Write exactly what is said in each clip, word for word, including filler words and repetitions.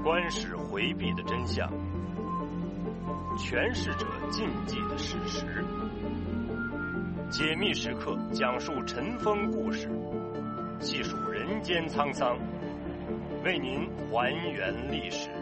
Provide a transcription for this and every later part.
专事回避的真相，诠释者禁忌的事实。解密时刻讲述尘封故事，细数人间沧桑，为您还原历史。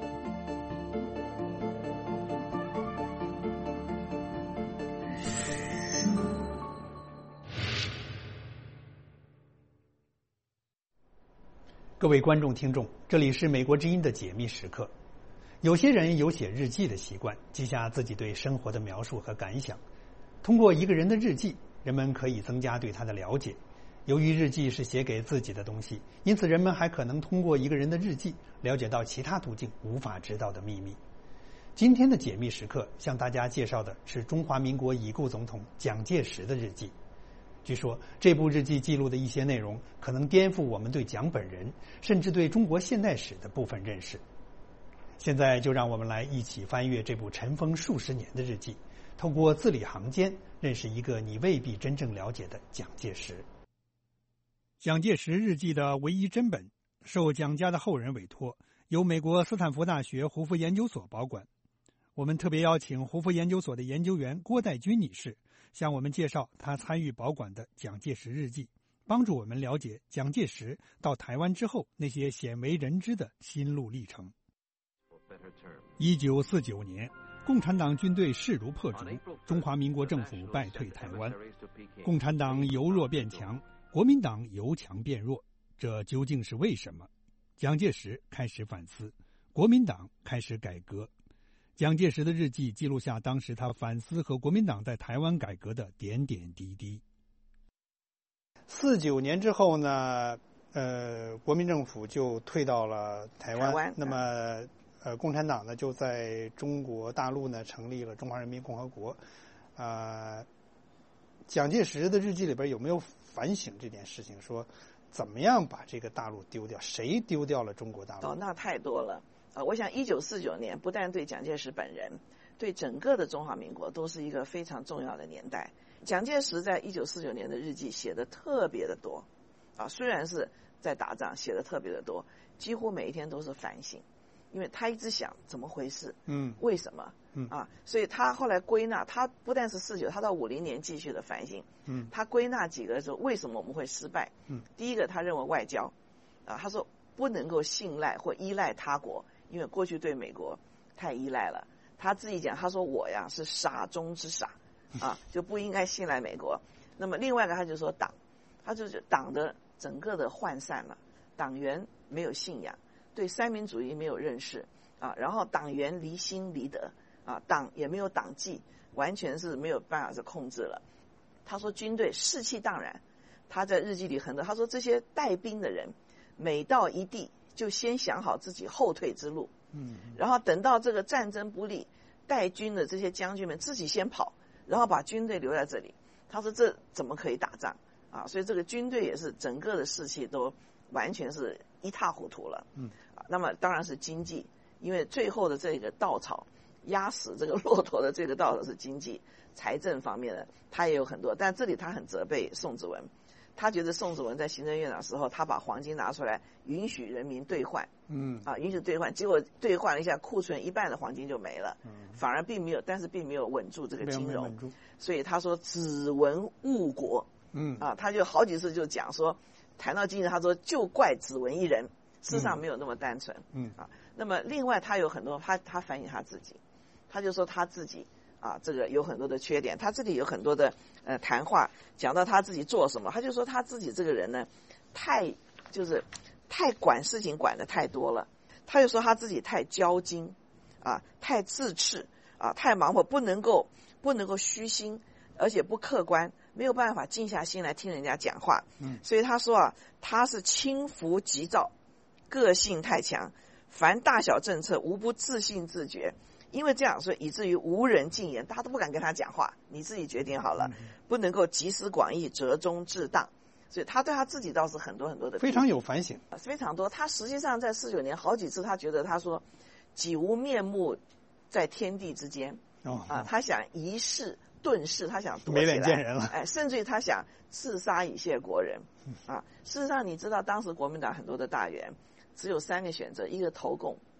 各位观众听众，这里是美国之音的解密时刻。有些人有写日记的习惯，记下自己对生活的描述和感想。通过一个人的日记，人们可以增加对他的了解。由于日记是写给自己的东西，因此人们还可能通过一个人的日记了解到其他途径无法知道的秘密。今天的解密时刻向大家介绍的是中华民国已故总统蒋介石的日记。据说这部日记记录的一些内容可能颠覆我们对蒋本人甚至对中国现代史的部分认识。现在就让我们来一起翻阅这部尘封数十年的日记，透过字里行间认识一个你未必真正了解的蒋介石。蒋介石日记的唯一真本受蒋家的后人委托，由美国斯坦福大学胡佛研究所保管。我们特别邀请胡佛研究所的研究员郭代军女士向我们介绍他参与保管的蒋介石日记，帮助我们了解蒋介石到台湾之后那些鲜为人知的心路历程。一九四九年，共产党军队势如破竹，中华民国政府败退台湾，共产党由弱变强，国民党由强变弱，这究竟是为什么？蒋介石开始反思，国民党开始改革。蒋介石的日记记录下当时他反思和国民党在台湾改革的点点滴滴。四九年之后呢，呃，国民政府就退到了台湾， 台湾那么呃，共产党呢就在中国大陆呢成立了中华人民共和国。呃，蒋介石的日记里边有没有反省这件事情，说怎么样把这个大陆丢掉，谁丢掉了中国大陆？ 哦，那太多了。啊，我想一九四九年不但对蒋介石本人，对整个的中华民国都是一个非常重要的年代。蒋介石在一九四九年的日记写的特别的多，啊，虽然是在打仗，写的特别的多，几乎每一天都是反省，因为他一直想怎么回事， 嗯， 为什么， 嗯啊，所以他后来归纳，他不但是四九，他到五零年继续的反省， 嗯， 他归纳几个说为什么我们会失败， 嗯， 第一个他认为外交，啊，他说不能够信赖或依赖他国。因为过去对美国太依赖了，他自己讲，他说我呀是傻中之傻，啊，就不应该信赖美国。那么另外一个他就说党，他就是党的整个的涣散了，党员没有信仰，对三民主义没有认识啊，然后党员离心离德啊，党也没有党纪，完全是没有办法是控制了。他说军队士气荡然，他在日记里很多，他说这些带兵的人每到一地就先想好自己后退之路， 嗯， 然后等到这个战争不利，带军的这些将军们自己先跑，然后把军队留在这里。他说这怎么可以打仗啊？所以这个军队也是整个的士气都完全是一塌糊涂了。 嗯， 啊，那么当然是经济，因为最后的这个稻草压死这个骆驼的这个稻草是经济财政方面的，他也有很多，但这里他很责备宋子文。他觉得宋子文在行政院长时候，他把黄金拿出来允许人民兑换， 嗯， 啊，允许兑换，结果兑换了一下，库存一半的黄金就没了， 嗯， 反而并没有，但是并没有稳住这个金融， 稳住， 所以他说子文误国， 嗯， 啊，他就好几次就讲说，谈到经济，他说就怪子文一人，事实上没有那么单纯， 嗯， 啊，那么另外他有很多，他他反映他自己，他就说他自己。啊，这个有很多的缺点，他这里有很多的呃谈话，讲到他自己做什么，他就说他自己这个人呢，太就是太管事情管得太多了，他就说他自己太骄矜，啊，太自恃，啊，太盲目，不能够不能够虚心，而且不客观，没有办法静下心来听人家讲话， 嗯， 所以他说啊，他是轻浮急躁，个性太强，凡大小政策无不自信自觉。因为这样，所以以至于无人进言，大家都不敢跟他讲话，你自己决定好了，不能够集思广益，折中致当。所以他对他自己倒是很多很多的非常有反省， 非常多。他实际上在四九年好几次，他觉得他说己无面目在天地之间， 哦， 啊，他想一世遁世，他想躲起来， 没脸见人了， 哎，甚至于他想自杀以谢国人，啊，事实上你知道当时国民党很多的大员只有三个选择，一个投共，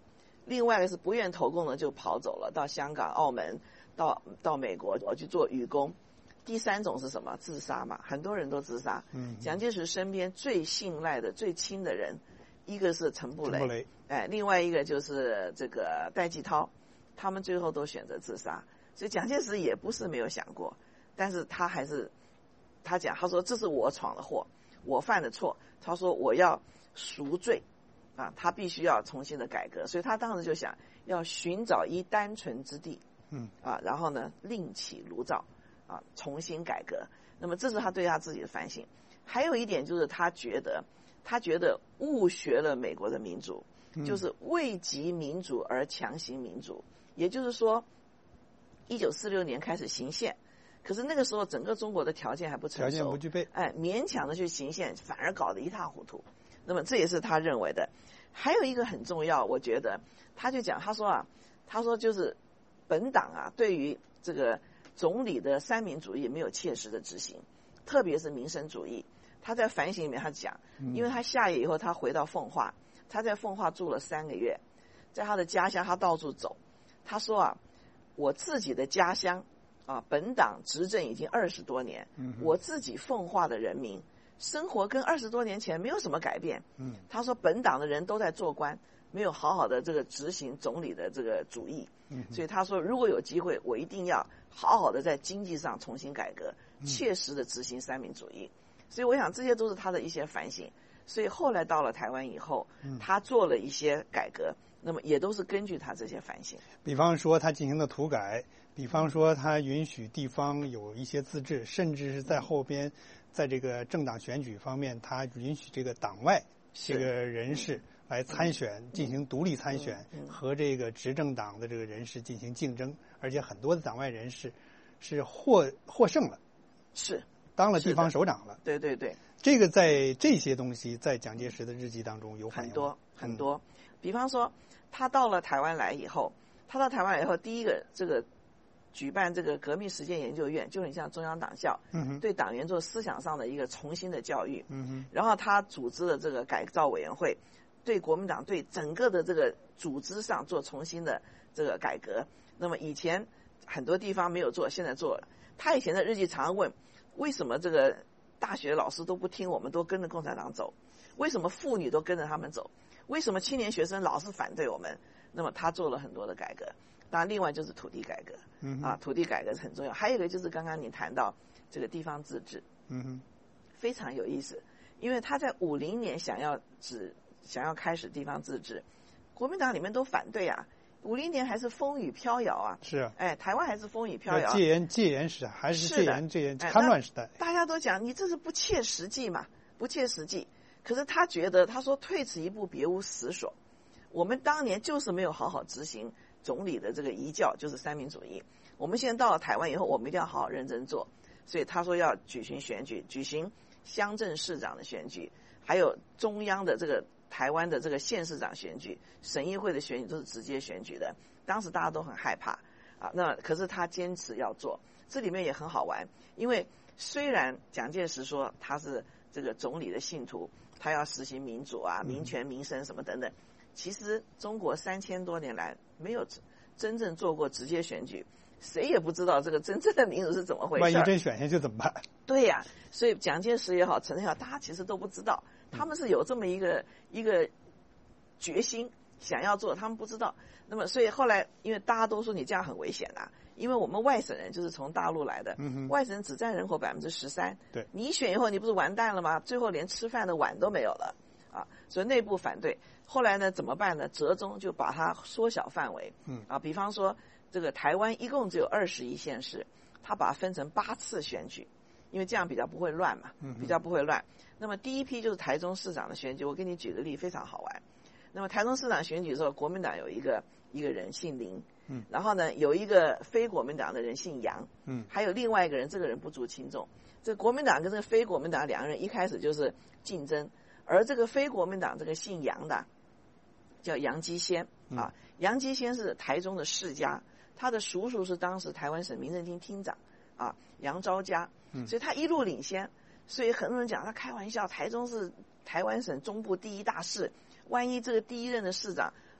另外一个是不愿投共的就跑走了，到香港、澳门，到到美国我去做渔工。第三种是什么？自杀嘛，很多人都自杀。 嗯， 蒋介石身边最信赖的、最亲的人，一个是陈布雷， 陈布雷， 哎，另外一个就是这个戴季陶，他们最后都选择自杀。所以蒋介石也不是没有想过，但是他还是他讲，他说这是我闯的祸，我犯的错，他说我要赎罪啊，他必须要重新的改革，所以他当时就想要寻找一单纯之地， 嗯啊，然后呢另起炉灶啊，重新改革。那么这是他对他自己的反省。还有一点就是他觉得他觉得误学了美国的民主，就是为及民主而强行民主，也就是说一九四六年开始行宪，可是那个时候整个中国的条件还不成熟， 条件不具备， 哎，勉强的去行宪，反而搞得一塌糊涂。那么这也是他认为的。还有一个很重要，我觉得他就讲，他说啊，他说就是本党啊，对于这个总理的三民主义没有切实的执行，特别是民生主义。他在反省里面他讲，因为他下野以后，他回到奉化，他在奉化住了三个月，在他的家乡他到处走。他说啊，我自己的家乡啊，本党执政已经二十多年，我自己奉化的人民生活跟二十多年前没有什么改变。 嗯， 他说本党的人都在做官，没有好好的这个执行总理的这个主义。嗯，所以他说如果有机会，我一定要好好的在经济上重新改革，切实的执行三民主义。所以我想这些都是他的一些反省。所以后来到了台湾以后，他做了一些改革，那么也都是根据他这些反省。 比方说他进行的土改，比方说他允许地方有一些自治，甚至是在后边在这个政党选举方面，他允许这个党外这个人士来参选，进行独立参选，和这个执政党的这个人士进行竞争，而且很多的党外人士是获获胜了， 是当了地方首长了。 对对对， 这个在这些东西在蒋介石的日记当中有反映很多很多。比方说他到了台湾来以后，他到台湾来以后，第一个这个举办这个革命实践研究院，就很像中央党校， 嗯， 对党员做思想上的一个重新的教育。 嗯， 然后他组织了这个改造委员会，对国民党对整个的这个组织上做重新的这个改革。那么以前很多地方没有做，现在做了。他以前的日记常问，为什么这个大学老师都不听我们，都跟着共产党走？为什么妇女都跟着他们走？为什么青年学生老是反对我们？那么他做了很多的改革。当然，另外就是土地改革， 嗯啊，土地改革是很重要。还有一个就是刚刚你谈到这个地方自治， 嗯， 非常有意思，因为他在五零年想要只想要开始地方自治，国民党里面都反对啊。五零年还是风雨飘摇啊， 是啊， 哎，台湾还是风雨飘摇， 戒严戒严时代还是戒严戒严戡乱时代， 大家都讲你这是不切实际嘛，不切实际。可是他觉得，他说退此一步，别无死所。我们当年就是没有好好执行总理的这个遗教，就是三民主义。我们现在到了台湾以后，我们一定要好好认真做。所以他说要举行选举，举行乡镇市长的选举，还有中央的这个台湾的这个县市长选举、省议会的选举都是直接选举的。当时大家都很害怕啊，那可是他坚持要做。这里面也很好玩，因为虽然蒋介石说他是这个总理的信徒，他要实行民主啊、民权、民生什么等等。其实中国三千多年来没有真正做过直接选举，谁也不知道这个真正的民主是怎么回事。 万一真选下去怎么办？ 对呀、啊，所以蒋介石也好，陈诚也好，大家其实都不知道，他们是有这么一个一个决心想要做，他们不知道。那么，所以后来因为大家都说你这样很危险啊，因为我们外省人就是从大陆来的， 嗯、 外省人只占人口百分之十三， 对， 你一选以后，你不是完蛋了吗？最后连吃饭的碗都没有了啊！所以内部反对。后来呢，怎么办呢？折中就把它缩小范围， 嗯啊，比方说这个台湾一共只有二十一县市，他把它分成八次选举，因为这样比较不会乱嘛，比较不会乱。那么第一批就是台中市长的选举，我给你举个例，非常好玩。那么台中市长选举的时候，国民党有一个一个人姓林， 嗯， 然后呢有一个非国民党的人姓杨， 嗯， 还有另外一个人，这个人不足轻重。这国民党跟这个非国民党两个人一开始就是竞争，而这个非国民党这个姓杨的叫杨基先啊，杨基先是台中的世家，他的叔叔是当时台湾省民政厅厅长啊杨昭嘉，所以他一路领先。所以很多人讲他开玩笑，台中是台湾省中部第一大市，万一这个第一任的市长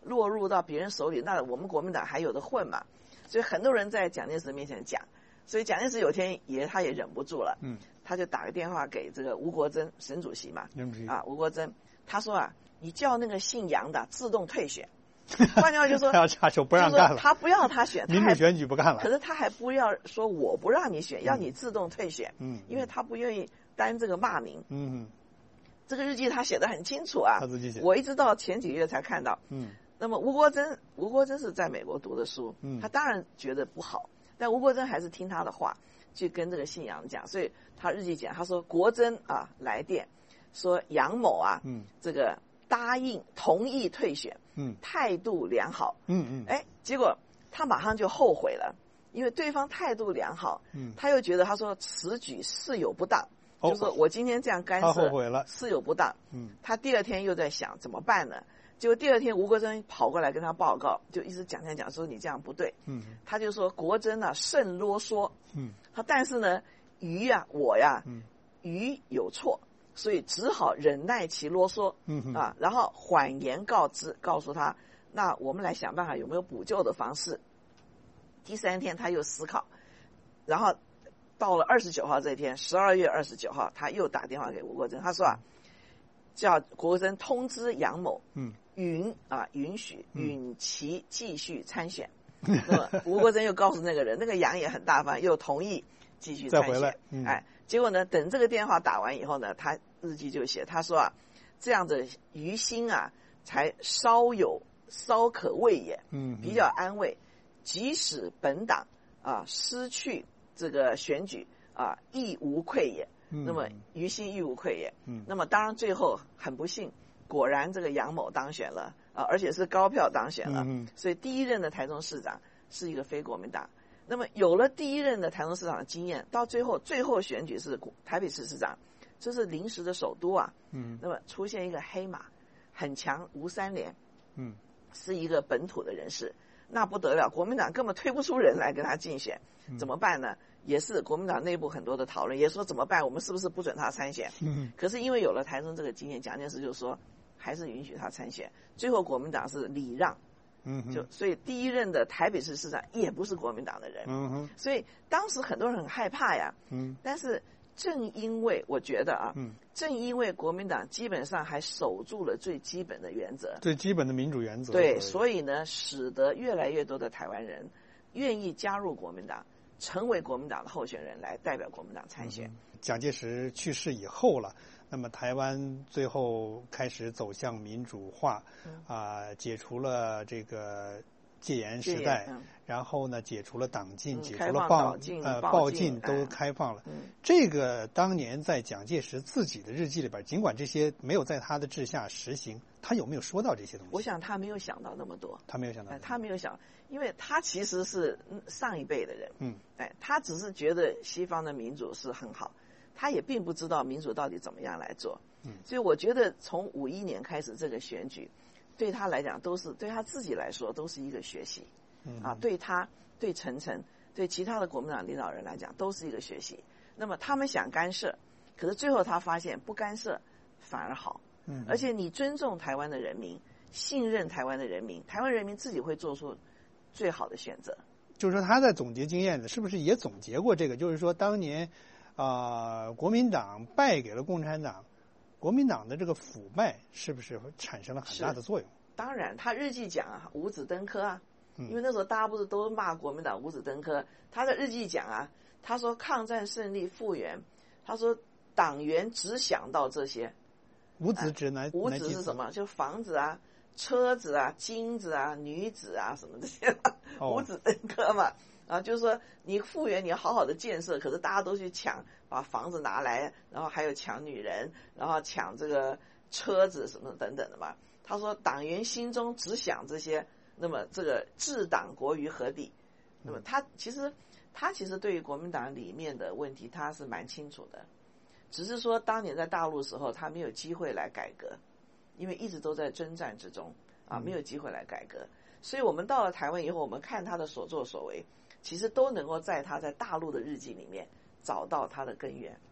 落入到别人手里，那我们国民党还有的混嘛？所以很多人在蒋介石面前讲，所以蒋介石有天也他也忍不住了，嗯，他就打个电话给这个吴国桢省主席嘛，啊，吴国桢，他说啊，你叫那个姓杨的自动退选。换句话就说， 他要插手不让干了， 他不要他选， 民主选举不干了。 可是他还不要说我不让你选，要你自动退选，嗯，因为他不愿意担这个骂名，嗯，这个日记他写得很清楚啊， 他自己写， 我一直到前几个月才看到，嗯，那么吴国桢，吴国桢是在美国读的书，嗯，他当然觉得不好，但吴国桢还是听他的话，去跟这个姓杨讲，所以他日记讲，他说国桢啊来电说杨某啊，嗯，这个答应同意退选。嗯，态度良好。嗯嗯，哎，结果他马上就后悔了，因为对方态度良好。嗯，他又觉得他说此举事有不当，哦、就说我今天这样干涉， 他后悔了， 事有不当。嗯，他第二天又在想怎么办呢？结果第二天吴国桢跑过来跟他报告，就一直讲讲讲说你这样不对。嗯，他就说国桢啊甚啰嗦。嗯，他但是呢，于呀、啊、我呀，嗯，于有错。所以只好忍耐其啰嗦，嗯啊，然后缓言告知，告诉他，那我们来想办法有没有补救的方式。第三天他又思考，然后到了二十九号这一天，十二月二十九号，他又打电话给吴国桢，他说啊，叫国桢通知杨某，嗯，允啊允许允其继续参选。嗯、那么吴国桢又告诉那个人，那个杨也很大方，又同意继续参选。 再回来，嗯、 哎。结果呢，等这个电话打完以后呢，他日记就写，他说啊，这样的于心啊，才稍有稍可慰也，嗯，比较安慰。即使本党啊失去这个选举啊，亦无愧也。嗯、那么于心亦无愧也。嗯，那么当然最后很不幸，果然这个杨某当选了啊，而且是高票当选了。嗯，所以第一任的台中市长是一个非国民党。那么有了第一任的台中市长的经验，到最后最后选举是台北市市长，这是临时的首都啊。嗯。那么出现一个黑马，很强吴三连，嗯，是一个本土的人士，那不得了，国民党根本推不出人来跟他竞选，怎么办呢？也是国民党内部很多的讨论，也说怎么办？我们是不是不准他参选？嗯。可是因为有了台中这个经验，蒋介石就说还是允许他参选，最后国民党是礼让。嗯，就所以第一任的台北市市长也不是国民党的人，嗯哼，所以当时很多人很害怕呀，嗯，但是正因为我觉得啊，嗯，正因为国民党基本上还守住了最基本的原则， 最基本的民主原则， 对，所以呢，使得越来越多的台湾人愿意加入国民党，成为国民党的候选人来代表国民党参选。嗯、 蒋介石去世以后了。那么台湾最后开始走向民主化，啊、呃，解除了这个戒严时代，嗯、然后呢，解除了党禁， 嗯、 解除了报呃报禁都开放了。 嗯、 这个当年在蒋介石自己的日记里边，尽管这些没有在他的治下实行，他有没有说到这些东西？ 我想他没有想到那么多， 他没有想到、 哎，他没有想，因为他其实是上一辈的人，嗯，哎，他只是觉得西方的民主是很好。他也并不知道民主到底怎么样来做，嗯，所以我觉得从五一年开始这个选举，对他来讲都是对他自己来说都是一个学习，嗯啊，对他对陈诚对其他的国民党领导人来讲都是一个学习。那么他们想干涉，可是最后他发现不干涉反而好，嗯，而且你尊重台湾的人民，信任台湾的人民，台湾人民自己会做出最好的选择。 就是说他在总结经验的，是不是也总结过这个？就是说当年。啊、呃，国民党败给了共产党，国民党的这个腐败是不是产生了很大的作用？ 当然，他日记讲啊，五子登科啊，嗯、因为那时候大家不是都骂国民党五子登科，他的日记讲啊，他说抗战胜利复原，他说党员只想到这些， 五子指哪？ 五子是什么？就房子啊、车子啊、金子啊、女子啊什么这些，哦、五子登科嘛。啊，就是说你复原，你要好好的建设，可是大家都去抢，把房子拿来，然后还有抢女人，然后抢这个车子什么等等的嘛。他说党员心中只想这些，那么这个置党国于何地？那么他其实他其实对于国民党里面的问题他是蛮清楚的，只是说当年在大陆的时候他没有机会来改革，因为一直都在征战之中啊，没有机会来改革。所以我们到了台湾以后，我们看他的所作所为。其实都能够在他在大陆的日记里面找到他的根源。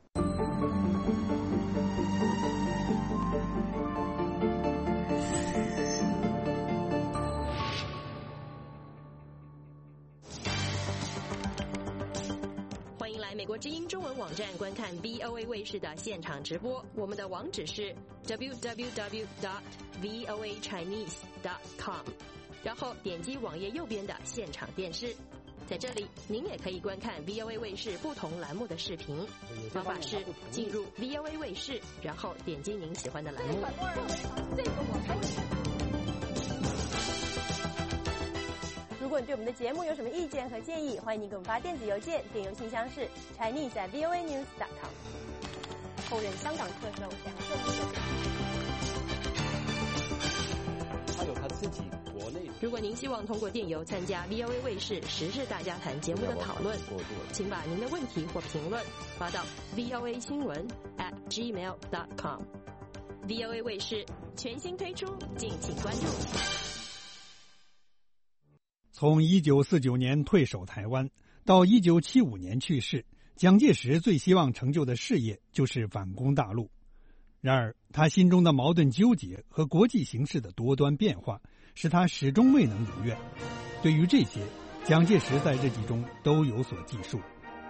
国之音中文网站观看 V O A 卫视的现场直播，我们的网址是 double-u double-u double-u dot v o a chinese dot com， 然后点击网页右边的现场电视。在这里，您也可以观看 V O A 卫视不同栏目的视频。方法是进入 V O A 卫视，然后点击您喜欢的栏目。 很多人认为这个我才是。如果你对我们的节目有什么意见和建议，欢迎您给我们发电子邮件，电邮信箱是 chinese at v o a news dot com。后任香港特首梁振英。 他有他自己国内。 如果您希望通过电邮参加 V O A 卫视时事大家谈节目的讨论，请把您的问题或评论发到 v o a 新闻 at gmail dot com。V O A 卫视全新推出，敬请关注。 从一九四九年退守台湾到一九七五年去世，蒋介石最希望成就的事业就是反攻大陆。然而，他心中的矛盾纠结和国际形势的多端变化，使他始终未能如愿。对于这些，蒋介石在日记中都有所记述。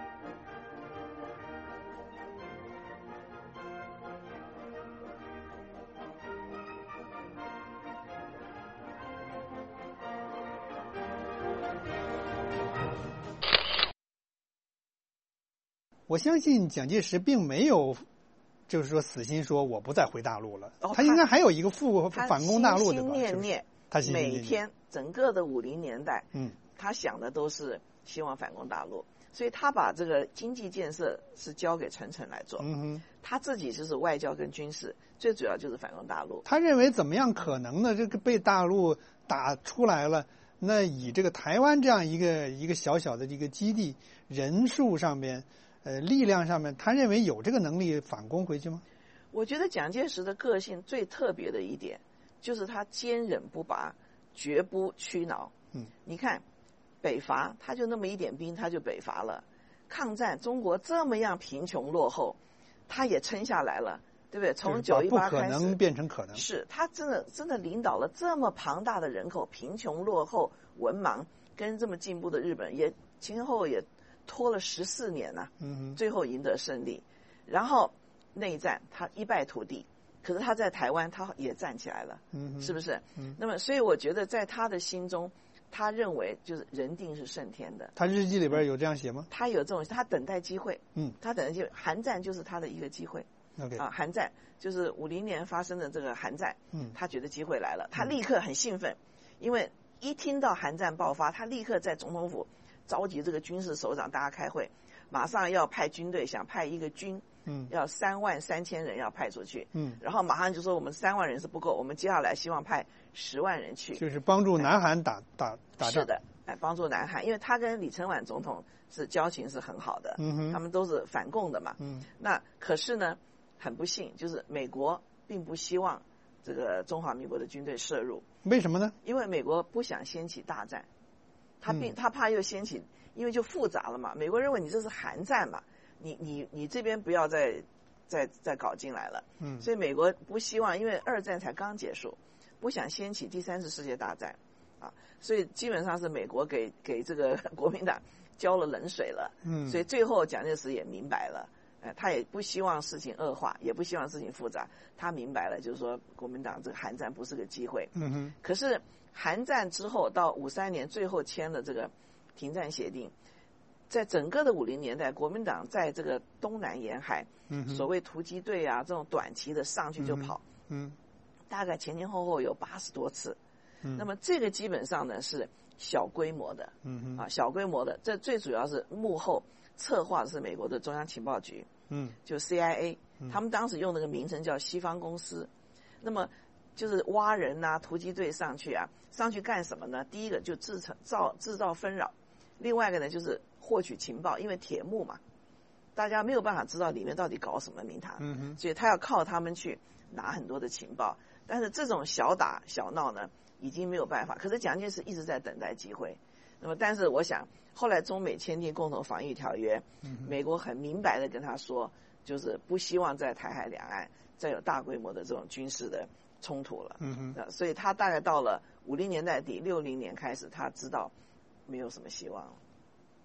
我相信蒋介石并没有，就是说死心说我不再回大陆了。 哦、 他应该还有一个复反攻大陆的吧？ 心心念念， 他心心念念每天整个的五零年代， 嗯， 他想的都是希望反攻大陆，所以他把这个经济建设是交给陈诚来做。 嗯哼， 他自己就是外交跟军事，最主要就是反攻大陆。 他认为怎么样可能呢？这个被大陆打出来了，那以这个台湾这样一个一个小小的这个基地，人数上边。呃，力量上面，他认为有这个能力反攻回去吗？ 我觉得蒋介石的个性最特别的一点，就是他坚忍不拔，绝不屈挠。 嗯， 你看，北伐他就那么一点兵，他就北伐了。抗战中国这么样贫穷落后，他也撑下来了，对不对？从九一八开始， 不可能变成可能。 是他真的真的领导了这么庞大的人口，贫穷落后、文盲，跟这么进步的日本也前后也。拖了十四年呐、啊， 嗯， 最后赢得胜利，然后内战他一败涂地，可是他在台湾他也站起来了， 嗯， 是不是？ 嗯， 那么所以我觉得在他的心中，他认为就是人定是胜天的。 他日记里边有这样写吗？ 他有这种，他等待机会， 嗯， 他等待机会，韩战就是他的一个机会。 OK 啊，韩战就是五零年发生的这个韩战， 嗯， 他觉得机会来了，他立刻很兴奋，因为一听到韩战爆发，他立刻在总统府召集这个军事首长，大家开会。马上要派军队，想派一个军， 嗯， 要三万三千人要派出去， 嗯， 然后马上就说我们三万人是不够，我们接下来希望派十万人去， 就是帮助南韩打、哎、打打仗。 是的，哎，帮助南韩，因为他跟李承晚总统是交情是很好的， 嗯哼， 他们都是反共的嘛， 嗯， 那可是呢，很不幸，就是美国并不希望这个中华民国的军队涉入， 为什么呢？ 因为美国不想掀起大战，他并、嗯、他怕又掀起。因为就复杂了嘛，美国认为你这是韩战嘛，你你你这边不要再再再搞进来了， 嗯， 所以美国不希望，因为二战才刚结束，不想掀起第三次世界大战，啊，所以基本上是美国给给这个国民党浇了冷水了， 嗯， 所以最后蒋介石也明白了，呃，他也不希望事情恶化，也不希望事情复杂，他明白了，就是说国民党这个韩战不是个机会， 嗯哼， 可是韩战之后到五三年最后签了这个停战协定，在整个的五零年代，国民党在这个东南沿海， 嗯， 所谓突击队啊，这种短期的上去就跑， 嗯，嗯大概前前后后有八十多次， 嗯， 那么这个基本上呢是小规模的， 嗯啊，小规模的，这最主要是幕后策划的是美国的中央情报局， 嗯， 就 C I A， 嗯， 他们当时用那个名称叫西方公司，那么就是挖人啊，突击队上去啊，上去干什么呢？第一个就制造制造纷扰。另外一个呢，就是获取情报，因为铁幕嘛，大家没有办法知道里面到底搞什么名堂， 嗯哼， 所以他要靠他们去拿很多的情报。但是这种小打小闹呢，已经没有办法。可是蒋介石一直在等待机会。那么，但是我想，后来中美签订共同防御条约， 嗯， 美国很明白的跟他说，就是不希望在台海两岸再有大规模的这种军事的冲突了。 嗯哼， 所以他大概到了五零年代底、六零年开始，他知道没有什么希望了。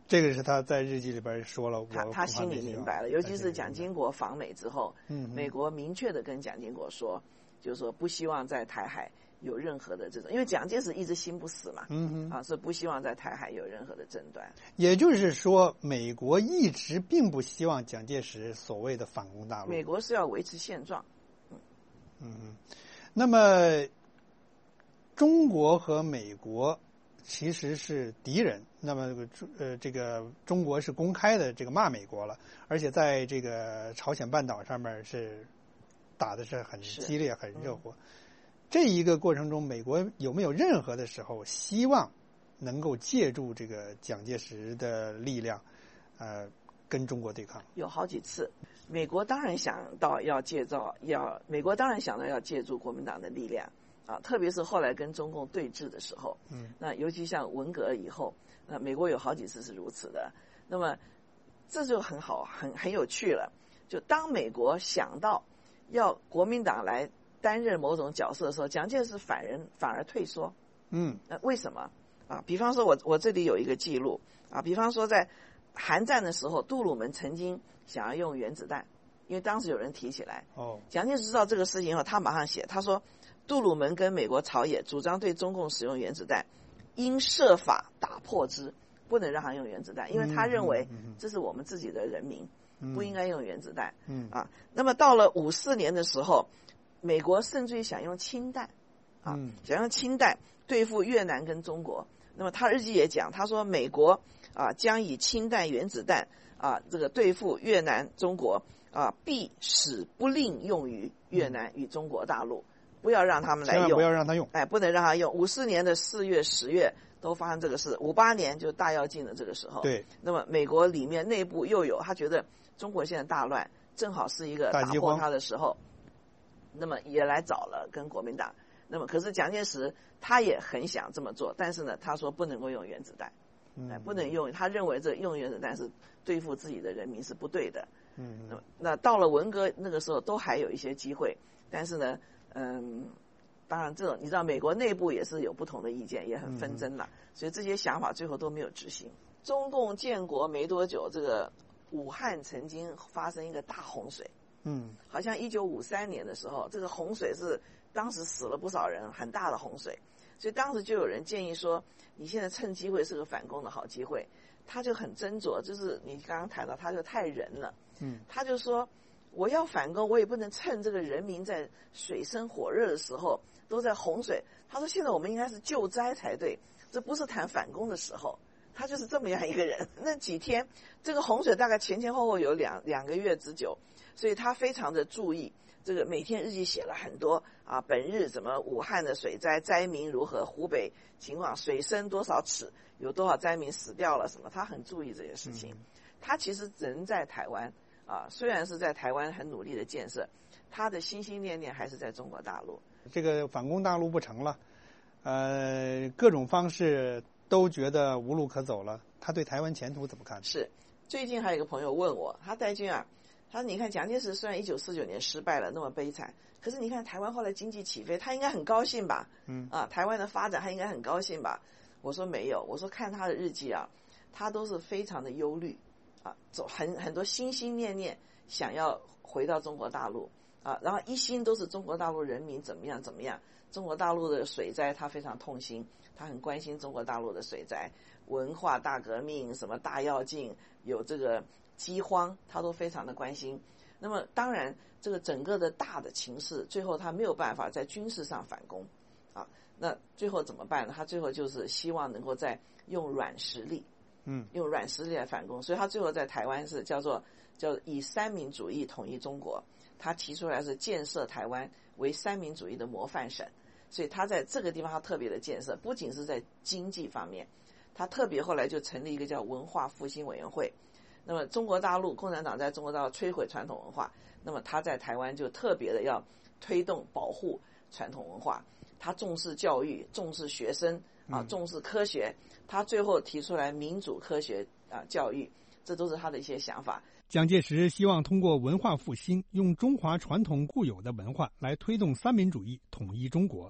这个是他在日记里边说了， 他他心里明白了，尤其是蒋经国访美之后，嗯，美国明确的跟蒋经国说，就是说不希望在台海有任何的这种，因为蒋介石一直心不死嘛，嗯哼，啊，是不希望在台海有任何的争端。 也就是说，美国一直并不希望蒋介石所谓的反攻大陆， 美国是要维持现状。嗯嗯，那么中国和美国其实是敌人，那么呃，这个中国是公开的这个骂美国了，而且在这个朝鲜半岛上面是打的是很激烈、很热火。嗯、这一个过程中，美国有没有任何的时候希望能够借助这个蒋介石的力量，呃，跟中国对抗？ 有好几次，美国当然想到要借照，要美国当然想到要借助国民党的力量。啊，特别是后来跟中共对峙的时候，嗯，那尤其像文革以后，那美国有好几次是如此的。那么这就很好，很很有趣了。就当美国想到要国民党来担任某种角色的时候，蒋介石反人反而退缩。嗯，那为什么啊？比方说我我这里有一个记录啊，比方说在韩战的时候，杜鲁门曾经想要用原子弹，因为当时有人提起来。哦，蒋介石知道这个事情后，他马上写，他说。杜鲁门跟美国朝野主张对中共使用原子弹，应设法打破之，不能让他用原子弹，因为他认为这是我们自己的人民，嗯、不应该用原子弹。嗯啊，那么到了五四年的时候，美国甚至于想用氢弹，啊，嗯、想用氢弹对付越南跟中国。那么他日记也讲，他说美国啊将以氢弹、原子弹啊这个对付越南、中国啊，必使不令用于越南与中国大陆。不要让他们来用， 不要让他用， 哎，不能让他用。五四年的四月、十月都发生这个事，五八年就大跃进的这个时候， 对。 那么美国里面内部又有他觉得中国现在大乱，正好是一个打破他的时候，那么也来找了跟国民党。那么可是蒋介石他也很想这么做，但是呢，他说不能够用原子弹，嗯、哎，不能用，他认为这用原子弹是对付自己的人民是不对的。嗯，那那到了文革那个时候都还有一些机会，但是呢。嗯，当然，这种你知道，美国内部也是有不同的意见，也很纷争了，嗯、所以这些想法最后都没有执行。中共建国没多久，这个武汉曾经发生一个大洪水，嗯，好像一九五三年的时候，这个洪水是当时死了不少人，很大的洪水，所以当时就有人建议说，你现在趁机会是个反攻的好机会。他就很斟酌，就是你刚刚谈到，他就太仁了，嗯，他就说。我要反攻，我也不能趁这个人民在水深火热的时候都在洪水。他说现在我们应该是救灾才对，这不是谈反攻的时候。他就是这么样一个人。那几天这个洪水大概前前后后有两两个月之久，所以他非常的注意这个，每天日记写了很多啊，本日怎么武汉的水灾灾民如何，湖北情况水深多少尺，有多少灾民死掉了什么，他很注意这些事情。嗯、他其实人在台湾。啊，虽然是在台湾很努力的建设，他的心心念念还是在中国大陆。 这个反攻大陆不成了，呃，各种方式都觉得无路可走了。他对台湾前途怎么看？ 是，最近还有一个朋友问我，他戴军啊，他说你看蒋介石虽然一九四九年失败了，那么悲惨，可是你看台湾后来经济起飞，他应该很高兴吧？嗯，啊，台湾的发展他应该很高兴吧？我说没有，我说看他的日记啊，他都是非常的忧虑。啊，走很很多心心念念想要回到中国大陆啊，然后一心都是中国大陆人民怎么样怎么样，中国大陆的水灾他非常痛心，他很关心中国大陆的水灾，文化大革命什么大跃进有这个饥荒，他都非常的关心。那么当然这个整个的大的情势，最后他没有办法在军事上反攻啊，那最后怎么办呢？他最后就是希望能够再用软实力。嗯，用软实力来反攻，所以他最后在台湾是叫做叫以三民主义统一中国，他提出来是建设台湾为三民主义的模范省，所以他在这个地方他特别的建设，不仅是在经济方面，他特别后来就成立一个叫文化复兴委员会。那么中国大陆共产党在中国大陆摧毁传统文化，那么他在台湾就特别的要推动保护传统文化，他重视教育，重视学生啊，重视科学。他最后提出来民主科学啊教育，这都是他的一些想法。 蒋介石希望通过文化复兴，用中华传统固有的文化来推动三民主义统一中国。他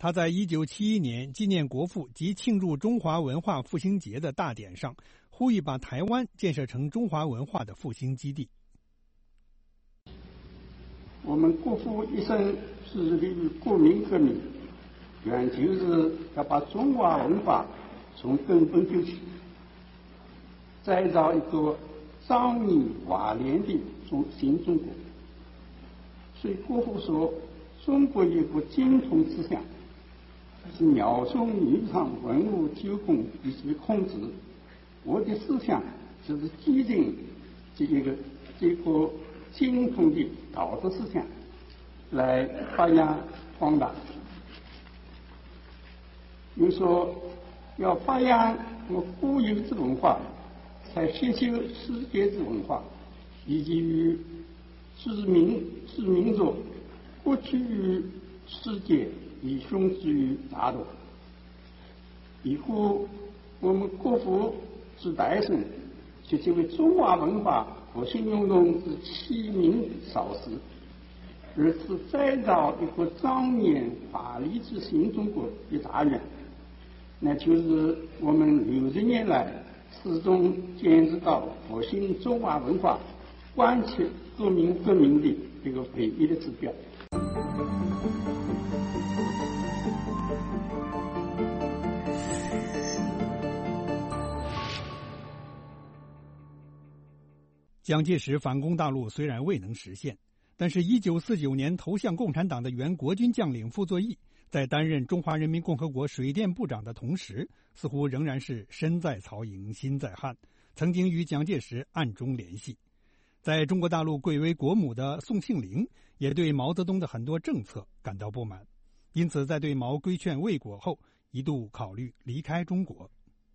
他在一九七一年纪念国父及庆祝中华文化复兴节的大典上，呼吁把台湾建设成中华文化的复兴基地。 我们国父一生致力于国民革命，原就是要把中华文化从根本救起，再造一个壮丽华丽的中新中国。所以国父说，中国有个精通思想，是鸟松女唱文物九宫以及孔子。我的思想就是继承这个这个精通的道德思想，来发扬光大。又说要发扬我固有之文化，才吸收世界之文化，以及于知名知民族不屈于世界，以雄之于大陆。以后我们国父之代生，却成为中华文化复兴运动之启明导师，而是再造一个壮年华丽之新中国的大愿。那就是我们六十年来始终坚持到复兴中华文化、贯彻革命革命的这个唯一的指标。 蒋介石反攻大陆虽然未能实现，但是一九四九年投向共产党的原国军将领傅作义，在担任中华人民共和国水电部长的同时，似乎仍然是身在曹营心在汉，曾经与蒋介石暗中联系。在中国大陆贵为国母的宋庆龄也对毛泽东的很多政策感到不满，因此在对毛规劝未果后，一度考虑离开中国。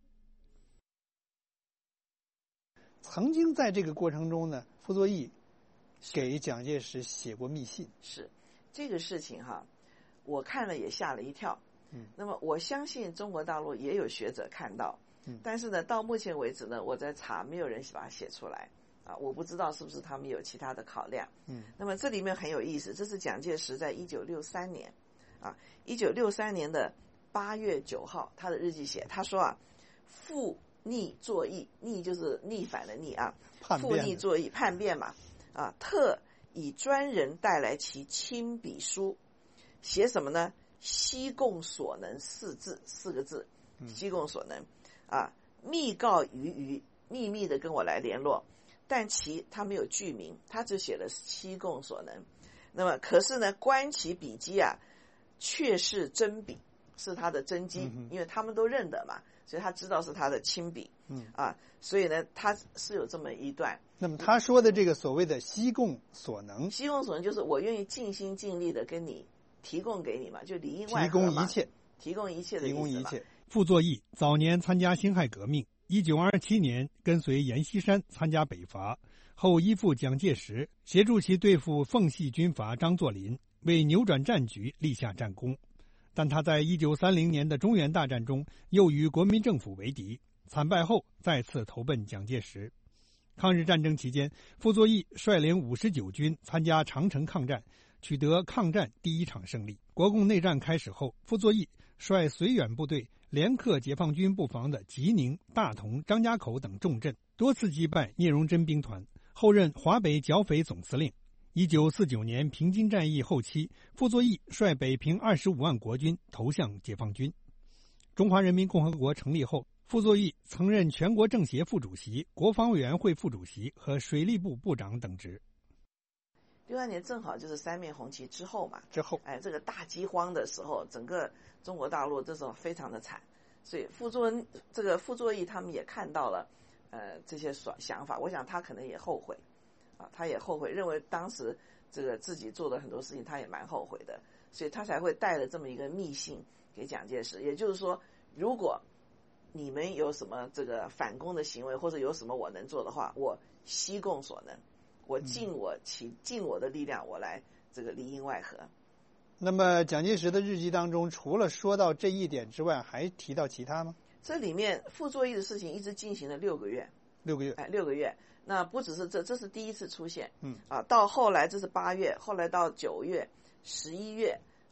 曾经在这个过程中呢，傅作义给蒋介石写过密信。 是这个事情哈，我看了也吓了一跳。嗯，那么我相信中国大陆也有学者看到，嗯，但是呢，到目前为止呢，我在查，没有人把它写出来啊，我不知道是不是他们有其他的考量。嗯，那么这里面很有意思，这是蒋介石在一九六三年，啊，一九六三年的八月九号，他的日记写，他说啊，傅逆作义，逆就是逆反的逆啊，复逆作义，叛变嘛，啊，特以专人带来其亲笔书，写什么呢？悉供所能四字，四个字，悉供所能，啊，密告于余，秘密的跟我来联络，但其他没有具名，他只写了悉供所能。那么可是呢，观其笔迹啊，确是真笔，是他的真迹，因为他们都认得嘛。所以他知道是他的亲笔，嗯啊，所以呢，他是有这么一段。 那么他说的这个所谓的悉供所能， 悉供所能就是我愿意尽心尽力的跟你提供给你嘛，就里应外合嘛， 提供一切， 提供一切的意思嘛。 提供一切。 傅作义早年参加辛亥革命，一九二七年跟随阎锡山参加北伐，后依附蒋介石，协助其对付奉系军阀张作霖，为扭转战局立下战功。但他在一九三零年的中原大战中又与国民政府为敌，惨败后再次投奔蒋介石。抗日战争期间，傅作义率领五十九军参加长城抗战，取得抗战第一场胜利。国共内战开始后，傅作义率绥远部队连克解放军布防的吉宁、大同、张家口等重镇，多次击败聂荣臻兵团，后任华北剿匪总司令。一九四九年平津战役后期，傅作义率北平二十五万国军投向解放军。中华人民共和国成立后，傅作义曾任全国政协副主席、国防委员会副主席和水利部部长等职。 六二年正好就是三面红旗之后嘛， 之后， 哎，这个大饥荒的时候，整个中国大陆这时候非常的惨，所以傅作这个傅作义他们也看到了，呃，这些想法，我想他可能也后悔。啊，他也后悔，认为当时这个自己做的很多事情，他也蛮后悔的，所以他才会带了这么一个密信给蒋介石。也就是说，如果你们有什么这个反攻的行为，或者有什么我能做的话，我悉供所能，我尽我其尽我的力量，我来这个里应外合。 那么蒋介石的日记当中，除了说到这一点之外，还提到其他吗？ 这里面傅作义的事情一直进行了六个月， 六个月， 哎，六个月。那不只是这，这是第一次出现，嗯啊，到后来这是八月，后来到九月、十一月，啊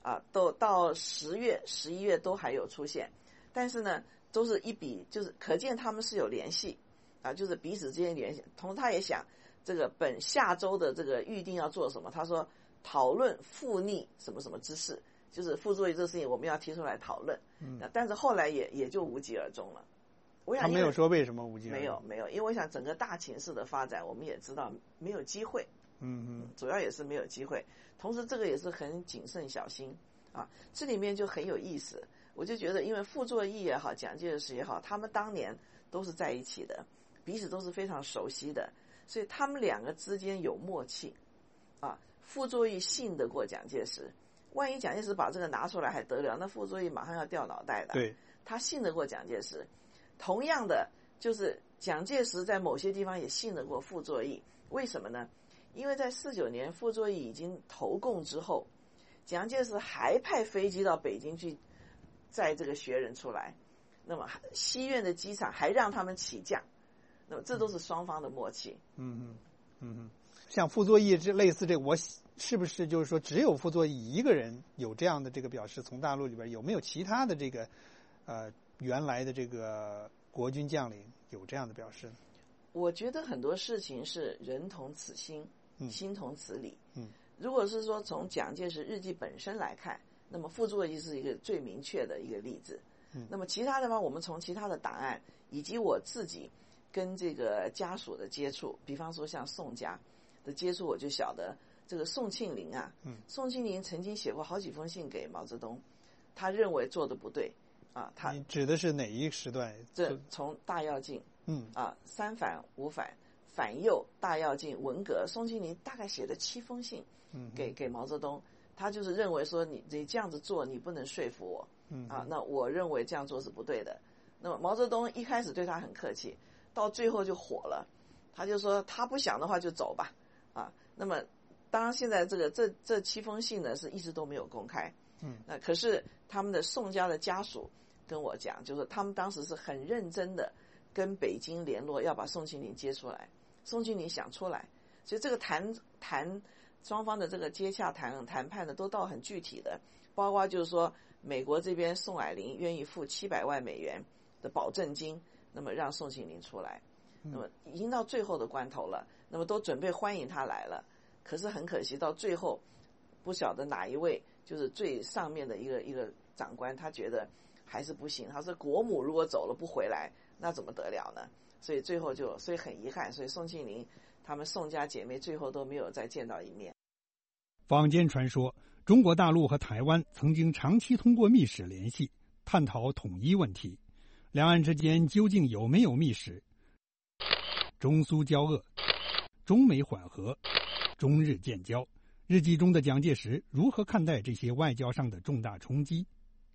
啊，都到十月、十一月都还有出现，但是呢，都是一笔，就是可见他们是有联系啊，就是彼此之间联系。同时，他也想这个本下周的这个预定要做什么，他说讨论复逆什么什么之事，就是傅作义这个事情我们要提出来讨论。嗯，但是后来也也就无疾而终了。我想他没有说为什么无疾而终， 没有没有，因为我想整个大情势的发展，我们也知道没有机会。 嗯嗯， 主要也是没有机会，同时这个也是很谨慎小心啊。这里面就很有意思，我就觉得，因为傅作义也好，蒋介石也好，他们当年都是在一起的，彼此都是非常熟悉的，所以他们两个之间有默契啊。傅作义信得过蒋介石，万一蒋介石把这个拿出来还得了，那傅作义马上要掉脑袋的。 对， 他信得过蒋介石，同样的就是蒋介石在某些地方也信得过傅作义，为什么呢？因为在四九年傅作义已经投共之后，蒋介石还派飞机到北京去载这个学人出来，那么西苑的机场还让他们起降，那么这都是双方的默契。 嗯嗯嗯嗯，像傅作义这类似这个，我是不是就是说只有傅作义一个人有这样的这个表示？从大陆里边有没有其他的这个呃原来的这个国军将领有这样的表示？ 我觉得很多事情是人同此心。 嗯、 心同此理。 嗯， 如果是说从蒋介石日记本身来看，那么傅作义是一个最明确的一个例子。 嗯， 那么其他的话，我们从其他的档案以及我自己跟这个家属的接触，比方说像宋家的接触，我就晓得这个宋庆龄啊， 嗯， 宋庆龄曾经写过好几封信给毛泽东，他认为做的不对啊。他你指的是哪一时段？ 这从大跃进， 嗯啊，三反五反。反右、大跃进、文革，宋庆龄大概写了七封信给， 嗯， 给毛泽东，他就是认为说你你这样子做，你不能说服我， 嗯啊，那我认为这样做是不对的。那么毛泽东一开始对他很客气，到最后就火了，他就说他不想的话就走吧，啊，那么当然现在这个这这七封信呢是一直都没有公开， 嗯， 那可是他们的宋家的家属跟我讲，就是他们当时是很认真的跟北京联络，要把宋庆龄接出来。宋庆龄想出来，所以这个谈谈双方的这个接洽谈谈判呢，都到很具体的，包括就是说，美国这边宋霭龄愿意付七百万美元的保证金，那么让宋庆龄出来，那么已经到最后的关头了，那么都准备欢迎他来了，可是很可惜，到最后不晓得哪一位就是最上面的一个一个长官，他觉得还是不行，他说国母如果走了不回来，那怎么得了呢？所以最后就，所以很遗憾，所以宋庆龄他们宋家姐妹最后都没有再见到一面。 坊间传说，中国大陆和台湾曾经长期通过密使联系，探讨统一问题。两岸之间究竟有没有密使？中苏交恶，中美缓和，中日建交。日记中的蒋介石如何看待这些外交上的重大冲击？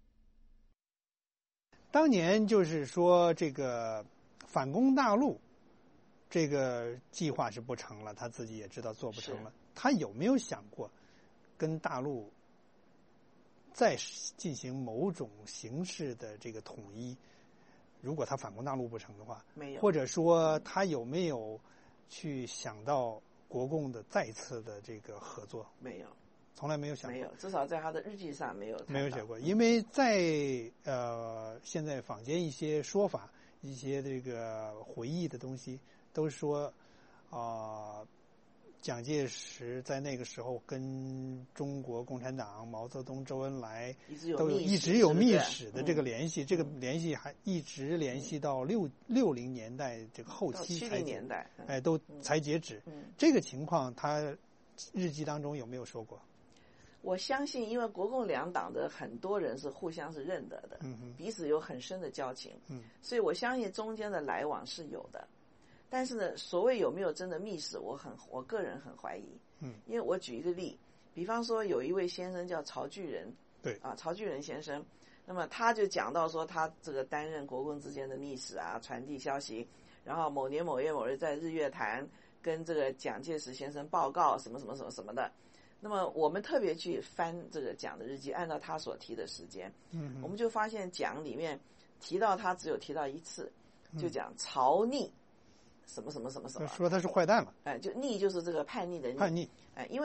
当年就是说这个反攻大陆这个计划是不成了，他自己也知道做不成了。他有没有想过跟大陆再进行某种形式的这个统一？如果他反攻大陆不成的话， 没有。或者说他有没有去想到国共的再次的这个合作？ 没有。 从来没有想过， 没有，至少在他的日记上没有没有写过。因为在呃现在坊间一些说法、一些这个回忆的东西，都说啊、呃，蒋介石在那个时候跟中国共产党、毛泽东、周恩来都有一直有密使的这个联系， 嗯、 这个联系还一直联系到六六零年代这个后期才七零年代， 哎，都才截止。 嗯、 这个情况，他日记当中有没有说过？ 我相信，因为国共两党的很多人是互相是认得的， 嗯、 彼此有很深的交情， 嗯， 所以我相信中间的来往是有的。但是呢，所谓有没有真的密使，我很我个人很怀疑， 嗯， 因为我举一个例，比方说有一位先生叫曹巨仁， 对啊，曹巨仁先生，那么他就讲到说他这个担任国共之间的密使啊，传递消息，然后某年某月某日在日月潭跟这个蒋介石先生报告什么什么什么什么的。那么我们特别去翻这个蒋的日记，按照他所提的时间， 嗯， 我们就发现蒋里面提到他只有提到一次，就讲曹逆什么什么什么什么， 说他是坏蛋了， 哎，就逆就是这个叛逆的逆， 叛逆， 哎，因为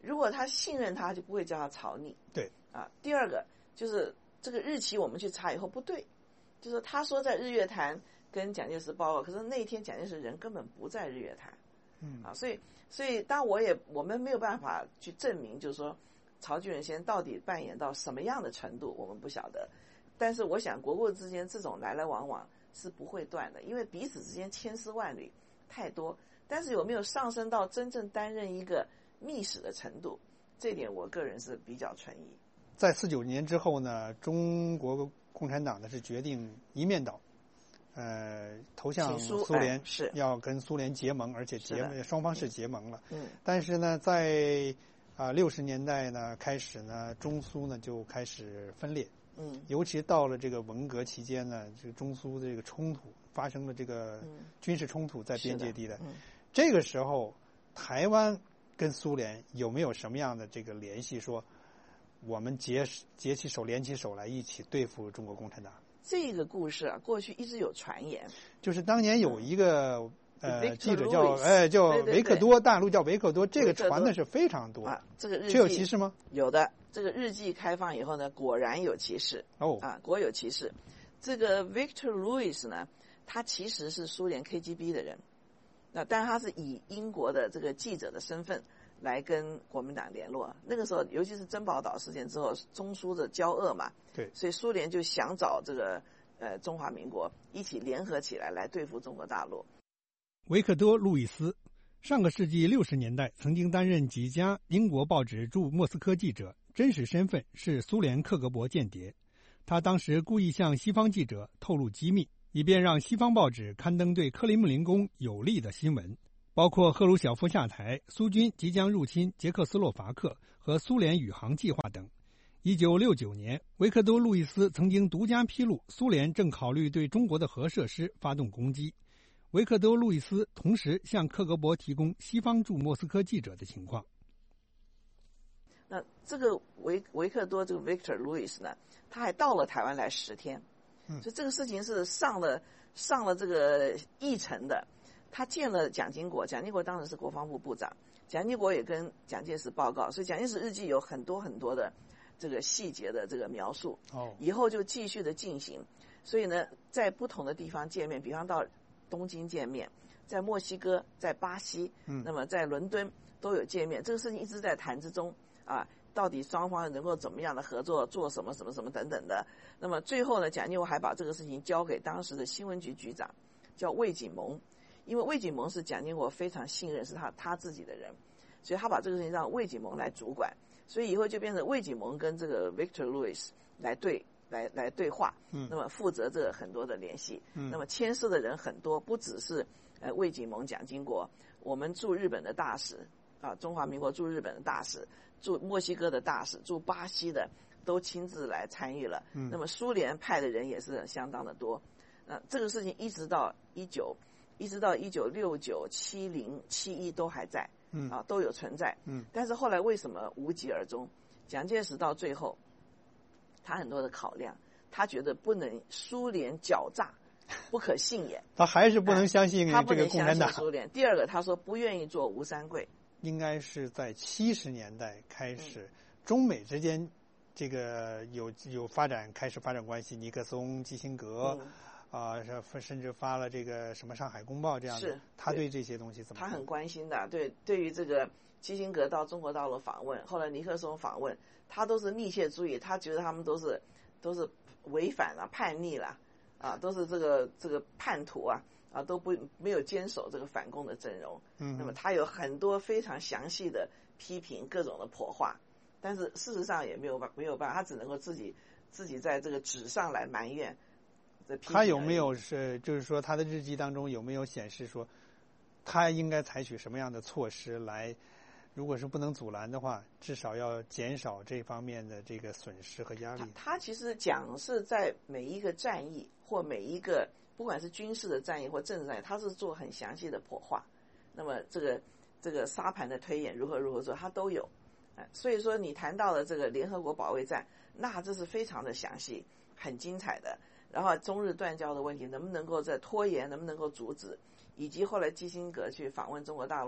如果他信任他，就不会叫他曹逆。 对啊，第二个就是这个日期我们去查以后不对，就是他说在日月潭跟蒋介石报告，可是那天蒋介石人根本不在日月潭。 嗯啊，所以所以当我也我们没有办法去证明，就是说曹巨仁先生到底扮演到什么样的程度，我们不晓得。但是我想国共之间这种来来往往是不会断的，因为彼此之间千丝万缕太多。但是有没有上升到真正担任一个密使的程度，这点我个人是比较存疑。 在四九年之后呢，中国共产党呢是决定一面倒。呃，投向苏联、 哎、是要跟苏联结盟，而且结双方是结盟了。 嗯， 但是呢，在啊六十年代呢开始呢，中苏呢就开始分裂。 嗯， 尤其到了这个文革期间呢，这个中苏的这个冲突发生了这个军事冲突在边界地带。 嗯， 这个时候，台湾跟苏联有没有什么样的这个联系？说我们结结起手、联起手来一起对付中国共产党？ 这个故事啊，过去一直有传言， 就是当年有一个、 嗯、 呃记者叫哎叫维克多，大陆叫维克多，这个传的是非常多啊。这个日记这有歧视吗？ 有的，这个日记开放以后呢，果然有歧视哦啊，果有歧视。这个 Victor Lewis 呢，他其实是苏联 K G B 的人，那但他是以英国的这个记者的身份来跟国民党联络。那个时候，尤其是珍宝岛事件之后，中苏的交恶嘛。 对， 所以苏联就想找这个呃中华民国一起联合起来来对付中国大陆。 维克多·路易斯，上个世纪六十年代曾经担任几家英国报纸驻莫斯科记者，真实身份是苏联克格勃间谍。他当时故意向西方记者透露机密，以便让西方报纸刊登对克里姆林宫有利的新闻，包括赫鲁晓夫下台、苏军即将入侵捷克斯洛伐克和苏联宇航计划等。一九六九年，维克多·路易斯曾经独家披露苏联正考虑对中国的核设施发动攻击。维克多·路易斯同时向克格勃提供西方驻莫斯科记者的情况。 那这个维维克多这个 Victor Lewis 呢，他还到了台湾来十天， 嗯， 所以这个事情是上了上了这个议程的。他见了蒋经国，蒋经国当时是国防部部长，蒋经国也跟蒋介石报告，所以蒋介石日记有很多很多的这个细节的这个描述。 哦， 以后就继续的进行。所以呢，在不同的地方见面，比方到东京见面，在墨西哥、在巴西， 嗯， 那么在伦敦都有见面。这个事情一直在谈之中啊，到底双方能够怎么样的合作，做什么什么什么等等的。那么最后呢，蒋经国还把这个事情交给当时的新闻局局长，叫魏景蒙。因为魏景蒙是蒋经国非常信任，是他他自己的人，所以他把这个事情让魏景蒙来主管，所以以后就变成魏景蒙跟这个 Victor Lewis 来对来来对话， 嗯， 那么负责这个很多的联系， 嗯， 那么牵涉的人很多，不只是呃魏景蒙、蒋经国，我们驻日本的大使啊，中华民国驻日本的大使，驻墨西哥的大使，驻巴西的都亲自来参与了， 嗯， 那么苏联派的人也是相当的多，那、呃、这个事情一直到一九。一直到一九六九、七零、七一都还在， 嗯啊，都有存在， 嗯。 但是后来为什么无疾而终？蒋介石到最后，他很多的考量，他觉得不能苏联狡诈，不可信也。 他还是不能相信这个共产党。 苏联。第二个，他说不愿意做吴三桂。 应该是在七十年代开始，嗯、中美之间这个有有发展，开始发展关系。尼克松、基辛格。嗯啊，甚至发了这个什么《上海公报》这样的，他对这些东西怎么？ 他很关心的，对，对于这个基辛格到中国大陆访问，后来尼克松访问，他都是密切注意，他觉得他们都是都是违反了、叛逆了，啊，都是这个这个叛徒啊，啊，都不没有坚守这个反共的阵容。 嗯， 那么他有很多非常详细的批评，各种的破话，但是事实上也没有办没有办法，他只能够自己自己在这个纸上来埋怨。 他有没有是就是说他的日记当中有没有显示说他应该采取什么样的措施来，如果是不能阻拦的话，至少要减少这方面的这个损失和压力？ 他, 他其实讲是在每一个战役或每一个不管是军事的战役或政治战役，他是做很详细的剖划。那么这个这个沙盘的推演如何如何做，他都有。所以说你谈到了这个联合国保卫战，那这是非常的详细，很精彩的。然后中日断交的问题能不能够再拖延，能不能够阻止，以及后来基辛格去访问中国大陆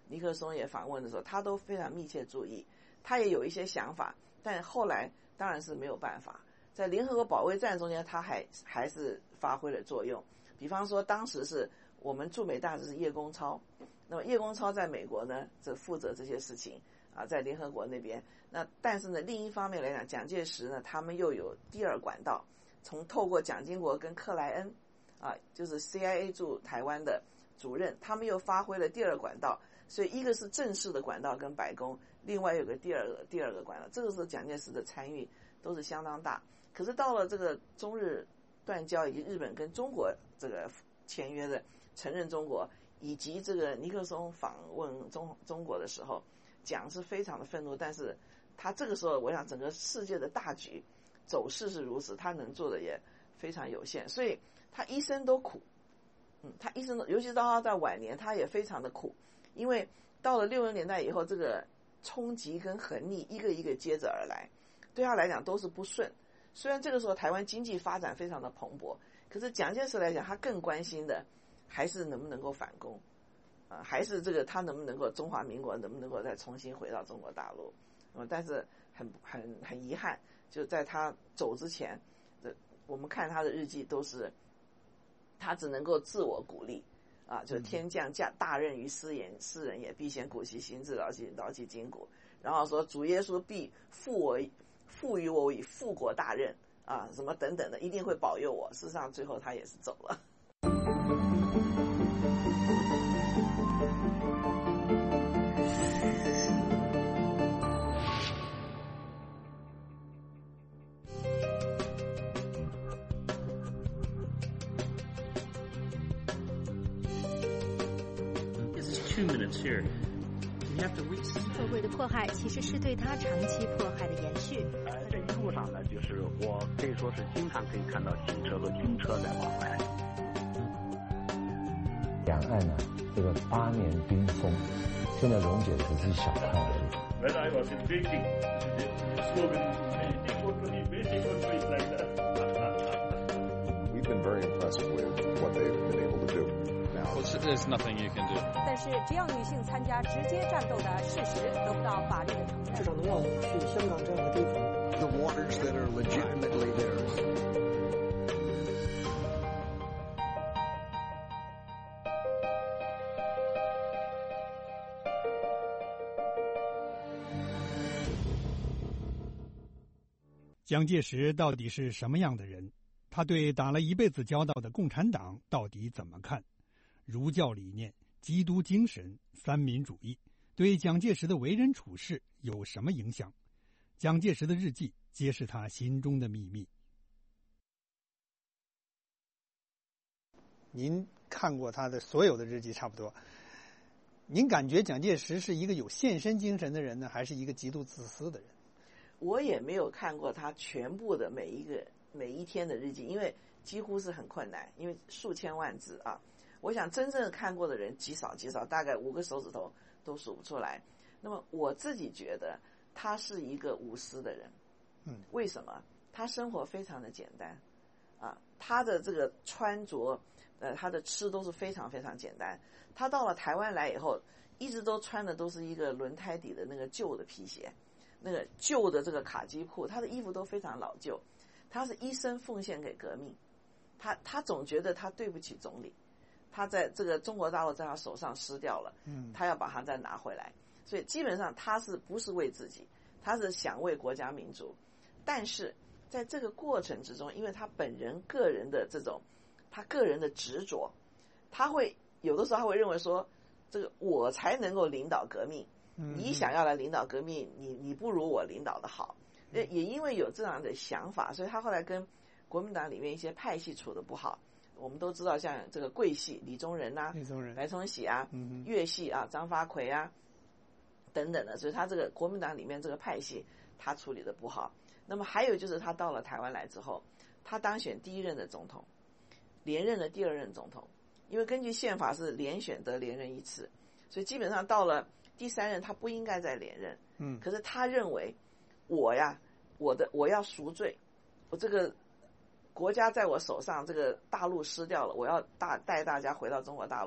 尼克松也访问的时候，他都非常密切注意，他也有一些想法，但后来当然是没有办法。在联合国保卫战中间，他还还是发挥了作用。比方说，当时是我们驻美大使是叶公超，那么叶公超在美国呢，这负责这些事情啊，在联合国那边。那但是呢，另一方面来讲，蒋介石呢，他们又有第二管道，从透过蒋经国跟克莱恩啊，就是 C I A 驻台湾的主任，他们又发挥了第二管道。所以一个是正式的管道跟白宫，另外有个第二个第二个管道，这个时候蒋介石的参与都是相当大。可是到了这个中日断交，以及日本跟中国这个签约的承认中国，以及这个尼克松访问中中国的时候，蒋是非常的愤怒，但是他这个时候，我想整个世界的大局走势是如此，他能做的也非常有限，所以他一生都苦。嗯，他一生都，尤其到他在晚年，他也非常的苦，因为到了六十年代以后，这个冲击跟横逆一个一个接着而来，对他来讲都是不顺。虽然这个时候台湾经济发展非常的蓬勃，可是蒋介石来讲，他更关心的还是能不能够反攻，啊、呃，还是这个他能不能够中华民国能不能够再重新回到中国大陆。呃、但是很很很遗憾，就在他走之前的，我们看他的日记都是他只能够自我鼓励。啊，就天降驾大任于斯人，斯人也必先苦其心志，劳其劳其筋骨。然后说主耶稣必赋我赋予我以复国大任啊，什么等等的，一定会保佑我。事实上，最后他也是走了。 Two minutes here. You have to wait. 社会的迫害其实是对他长期迫害的延续。 呃，这一路上呢，就是我可以说是经常可以看到汽车和军车在往来。 两岸呢，这个八年冰封，现在溶解的只是一小块而已。 When I was in Beijing, the slogan "Beijing will be Beijing will be like that." We've been very impressed with what they've been able to do. There's nothing you can do. 但是，只要女性参加直接战斗的事实得不到法律的承认， 至少能让我们去香港这样的地方。 The waters that are legitimately theirs. 蒋介石到底是什么样的人？他对打了一辈子交道的共产党到底怎么看？儒教理念、基督精神、三民主义对蒋介石的为人处事有什么影响？蒋介石的日记揭示他心中的秘密。 您看过他的所有的日记差不多，您感觉蒋介石是一个有献身精神的人呢，还是一个极度自私的人？ 我也没有看过他全部的每一个每一天的日记，因为几乎是很困难，因为数千万字啊。我想真正看过的人极少极少，大概五个手指头都数不出来。那么我自己觉得他是一个无私的人。 嗯， 为什么？他生活非常的简单啊，他的这个穿着，呃，他的吃都是非常非常简单。他到了台湾来以后，一直都穿的都是一个轮胎底的那个旧的皮鞋，那个旧的这个卡其裤，他的衣服都非常老旧。他是一生奉献给革命，他他总觉得他对不起总理。他在这个中国大陆在他手上失掉了， 嗯， 他要把它再拿回来，所以基本上他是不是为自己，他是想为国家民族。但是在这个过程之中，因为他本人个人的这种他个人的执着，他会有的时候他会认为说，这个我才能够领导革命， 嗯， 你想要来领导革命，你你不如我领导的好。也也因为有这样的想法，所以他后来跟国民党里面一些派系处得不好。我们都知道，像这个桂系李宗仁啊、 李宗仁、 白崇禧啊、 嗯、 粤系啊、张发奎啊等等的，所以他这个国民党里面这个派系他处理的不好。那么还有就是他到了台湾来之后，他当选第一任的总统，连任了第二任总统，因为根据宪法是连选得连任一次，所以基本上到了第三任他不应该再连任。 嗯， 可是他认为我呀，我的我要赎罪，我这个。国家在我手上，这个大陆失掉了，我要大带大家回到中国大陆，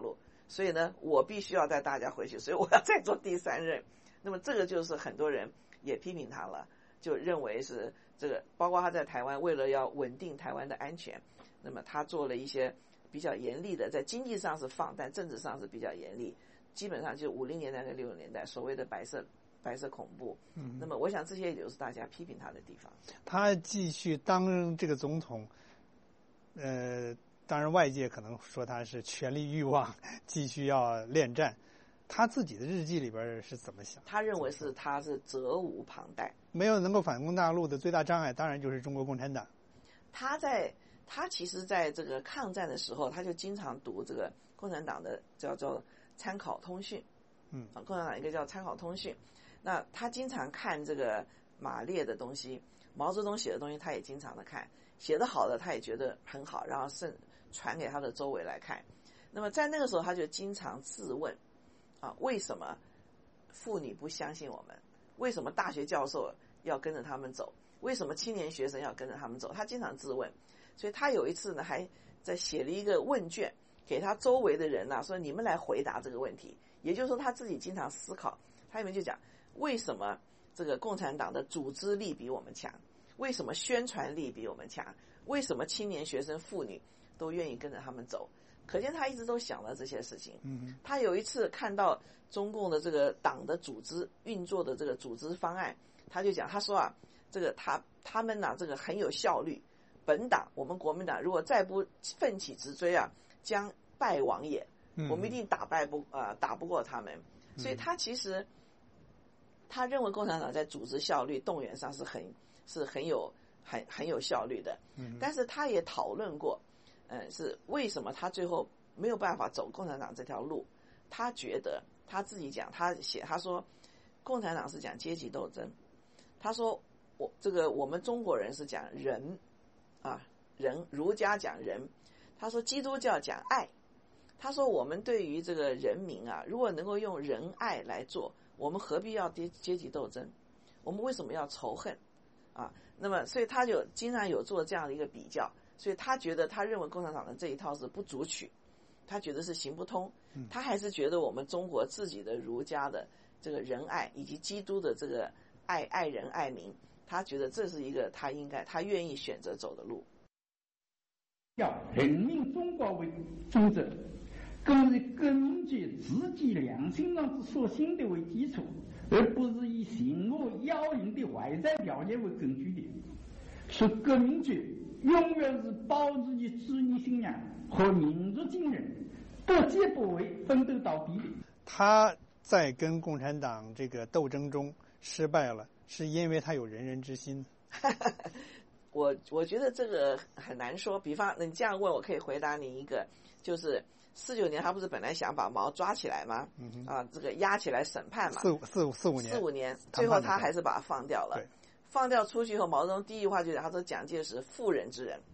所以呢，我必须要带大家回去，所以我要再做第三任。那么这个就是很多人也批评他了，就认为是这个，包括他在台湾为了要稳定台湾的安全，那么他做了一些比较严厉的，在经济上是放，但政治上是比较严厉，基本上就五零年代跟六十年代所谓的白色白色恐怖。嗯，那么我想这些也就是大家批评他的地方。 他继续当这个总统，呃，当然外界可能说他是权力欲望，继续要恋战。他自己的日记里边是怎么想？ 他认为是他是责无旁贷， 没有能够反攻大陆的最大障碍，当然就是中国共产党。 他在他其实在这个抗战的时候，他就经常读这个共产党的叫做参考通讯， 嗯， 啊，共产党一个叫参考通讯。那他经常看这个马列的东西，毛泽东写的东西，他也经常的看，写得好的他也觉得很好，然后甚传给他的周围来看。那么在那个时候，他就经常自问。啊，为什么妇女不相信我们？为什么大学教授要跟着他们走？为什么青年学生要跟着他们走？他经常自问，所以他有一次呢，还在写了一个问卷给他周围的人呢、啊，说你们来回答这个问题。也就是说，他自己经常思考。他里面就讲，为什么这个共产党的组织力比我们强？为什么宣传力比我们强？为什么青年学生、妇女都愿意跟着他们走？可见他一直都想了这些事情。 嗯， 他有一次看到中共的这个党的组织运作的这个组织方案，他就讲，他说啊，这个他他们呢、啊，这个很有效率。本党我们国民党如果再不奋起直追啊，将败亡也。我们一定打败不呃打不过他们。所以他其实他认为共产党在组织效率、动员上是很是很有很很有效率的。 嗯， 但是他也讨论过。嗯，是为什么他最后没有办法走共产党这条路？他觉得他自己讲，他写他说，共产党是讲阶级斗争，他说我这个我们中国人是讲仁啊仁，儒家讲仁，他说基督教讲爱，他说我们对于这个人民啊，如果能够用仁爱来做，我们何必要阶阶级斗争？我们为什么要仇恨啊？那么所以他就经常有做这样的一个比较。所以他觉得，他认为共产党的这一套是不足取，他觉得是行不通。他还是觉得我们中国自己的儒家的这个仁爱，以及基督的这个爱爱人爱民，他觉得这是一个他应该他愿意选择走的路。 要人民中国为宗旨，更以革命者自己良心上之所信的为基础，而不是以行恶妖淫的外在条件为根据的。是革命者永远是保自己职业信仰和民族精神，不戒不畏，奋斗到底的。 他在跟共产党这个斗争中失败了，是因为他有仁人之心。 我我觉得这个很难说。比方你这样问，我可以回答你一个，就是四九年他不是本来想把毛抓起来吗？ 嗯、 啊，这个押起来审判嘛， 四五四五四五年， 四五年，最后他还是把他放掉了。 对。 放掉出去以后，毛泽东第一句话就讲，他说蒋介石妇人之仁。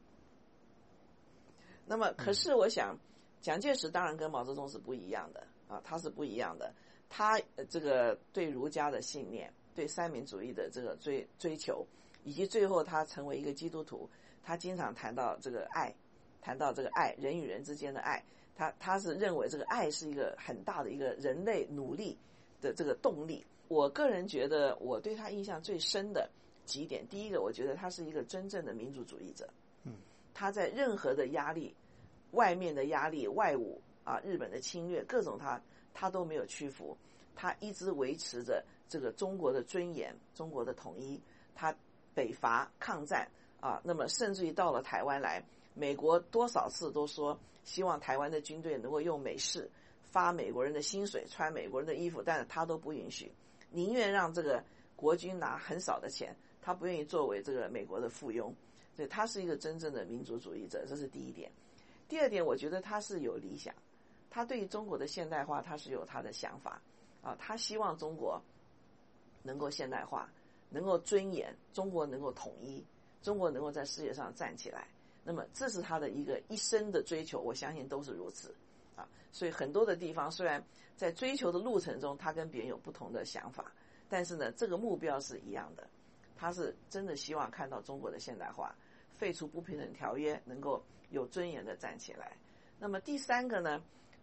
那么，可是我想，蒋介石当然跟毛泽东是不一样的啊，他是不一样的。他这个对儒家的信念，对三民主义的这个追追求，以及最后他成为一个基督徒，他经常谈到这个爱，谈到这个爱，人与人之间的爱。他他是认为这个爱是一个很大的一个人类努力的这个动力。我个人觉得，我对他印象最深的几点，第一个，我觉得他是一个真正的民主主义者。 嗯， 他在任何的压力、外面的压力、外侮啊、日本的侵略，各种他他都没有屈服，他一直维持着这个中国的尊严、中国的统一。他北伐抗战啊，那么甚至于到了台湾来，美国多少次都说希望台湾的军队能够用美式发美国人的薪水、穿美国人的衣服，但是他都不允许。宁愿让这个国军拿很少的钱，他不愿意作为这个美国的附庸，所以他是一个真正的民族主义者，这是第一点。第二点，我觉得他是有理想，他对于中国的现代化他是有他的想法啊，他希望中国能够现代化，能够尊严，中国能够统一，中国能够在世界上站起来。那么这是他的一个一生的追求，我相信都是如此啊。所以很多的地方虽然在追求的路程中，他跟别人有不同的想法，但是呢，这个目标是一样的。他是真的希望看到中国的现代化，废除不平等条约，能够有尊严的站起来。那么第三个呢，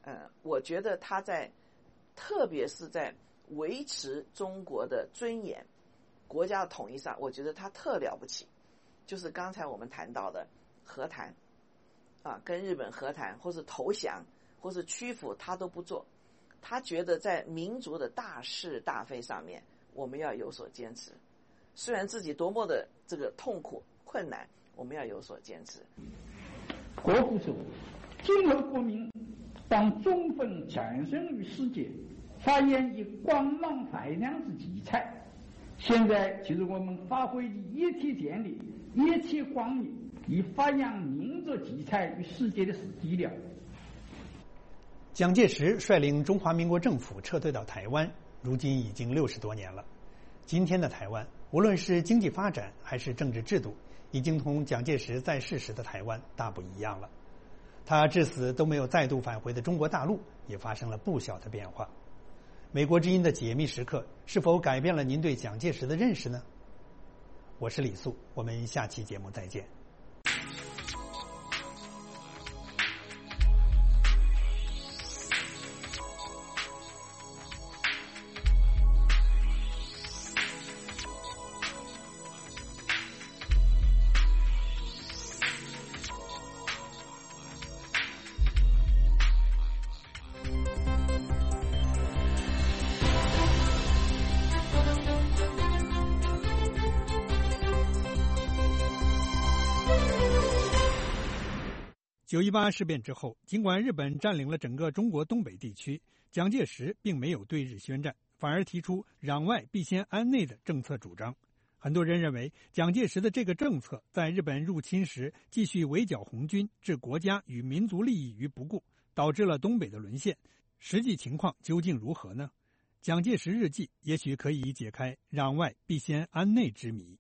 呃，我觉得他在，特别是在维持中国的尊严、国家的统一上，我觉得他特了不起。就是刚才我们谈到的和谈，啊，跟日本和谈，或是投降，或是屈服，他都不做。他觉得在民族的大是大非上面，我们要有所坚持。虽然自己多么的这个痛苦困难，我们要有所坚持。 国父说：“今后国民当充分展身于世界，发扬以光芒发亮之奇才。现在就是我们发挥的一切潜力、一切光明，以发扬民族奇才于世界的时机了。” 蒋介石率领中华民国政府撤退到台湾，如今已经六十多年了。今天的台湾，无论是经济发展还是政治制度，已经同蒋介石在世时的台湾大不一样了。他至死都没有再度返回的中国大陆，也发生了不小的变化。美国之音的解密时刻是否改变了您对蒋介石的认识呢？我是李素，我们下期节目再见。九一八事变之后，尽管日本占领了整个中国东北地区，蒋介石并没有对日宣战，反而提出攘外必先安内的政策主张。很多人认为，蒋介石的这个政策在日本入侵时继续围剿红军，置国家与民族利益于不顾，导致了东北的沦陷。实际情况究竟如何呢？蒋介石日记也许可以解开攘外必先安内之谜。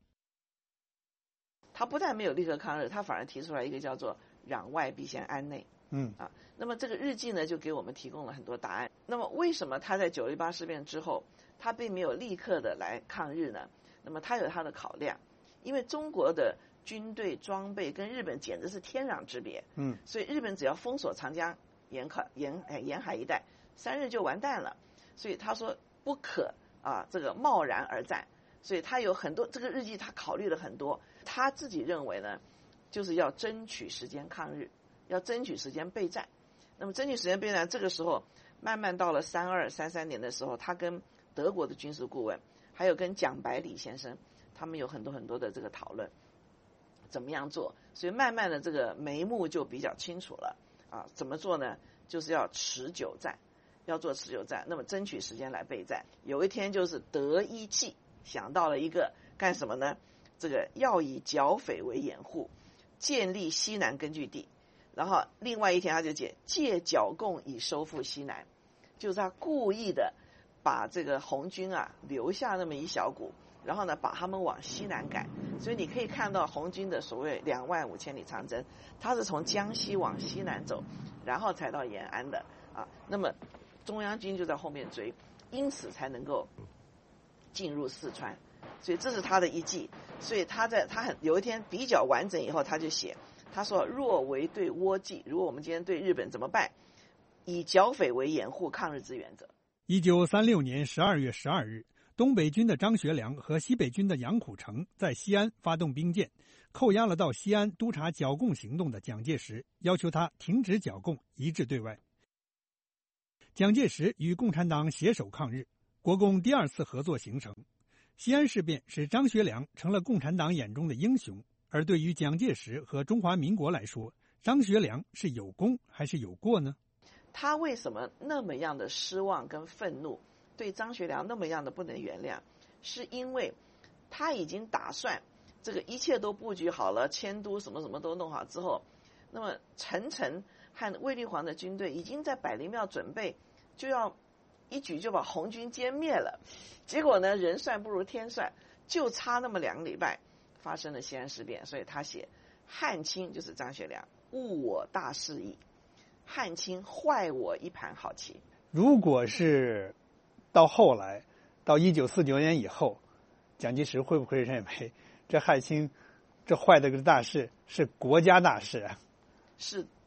他不但没有立刻抗日，他反而提出来一个叫做攘外必先安内。 嗯啊，那么这个日记呢，就给我们提供了很多答案。那么为什么他在九一八事变之后，他并没有立刻的来抗日呢？那么他有他的考量，因为中国的军队装备跟日本简直是天壤之别。 嗯， 所以日本只要封锁长江沿海沿哎沿海一带，三日就完蛋了。所以他说不可啊这个贸然而战。所以他有很多这个日记，他考虑了很多。他自己认为呢，就是要争取时间抗日，要争取时间备战。那么争取时间备战，这个时候慢慢到了三二三三年的时候，他跟德国的军事顾问，还有跟蒋百里先生，他们有很多很多的这个讨论，怎么样做。所以慢慢的这个眉目就比较清楚了啊。怎么做呢？就是要持久战，要做持久战。那么争取时间来备战。有一天就是得一计，想到了一个干什么呢？这个要以剿匪为掩护，建立西南根据地。然后另外一天他就解借剿共以收复西南，就是他故意的把这个红军啊留下那么一小股，然后呢把他们往西南赶。所以你可以看到红军的所谓两万五千里长征，他是从江西往西南走，然后才到延安的啊。那么中央军就在后面追，因此才能够进入四川。所以这是他的一计。所以他在他很有一天比较完整以后，他就写，他说若为对倭计，如果我们今天对日本怎么办？以剿匪为掩护抗日之原则。 一九三六年十二月十二日，东北军的张学良和西北军的杨虎城在西安发动兵谏，扣押了到西安督察剿共行动的蒋介石，要求他停止剿共，一致对外。蒋介石与共产党携手抗日，国共第二次合作形成。西安事变使张学良成了共产党眼中的英雄，而对于蒋介石和中华民国来说，张学良是有功还是有过呢？ 他为什么那么样的失望跟愤怒，对张学良那么样的不能原谅？是因为他已经打算这个一切都布局好了，迁都什么什么都弄好之后，那么陈诚和卫立煌的军队已经在百灵庙准备就要一举就把红军歼灭了。结果呢，人算不如天算，就差那么两个礼拜发生了西安事变。所以他写汉卿就是张学良误我大事矣，汉卿坏我一盘好棋。 如果是到后来到一九四九年以后，蒋介石会不会认为这汉卿这坏的个大事是国家大事啊？ 是，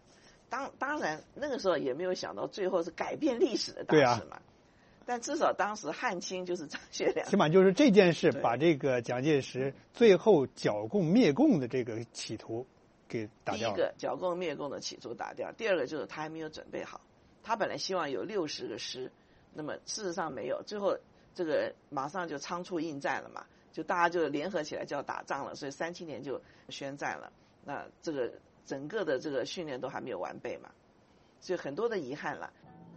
当当然那个时候也没有想到最后是改变历史的大事嘛。但至少当时汉卿就是张学良， 起码就是这件事把这个蒋介石最后剿共灭共的这个企图给打掉了。 第一个剿共灭共的企图打掉，第二个就是他还没有准备好。他本来希望有六十个师，那么事实上没有，最后这个马上就仓促应战了嘛，就大家就联合起来就要打仗了，所以三七年就宣战了。那这个整个的这个训练都还没有完备嘛，所以很多的遗憾了。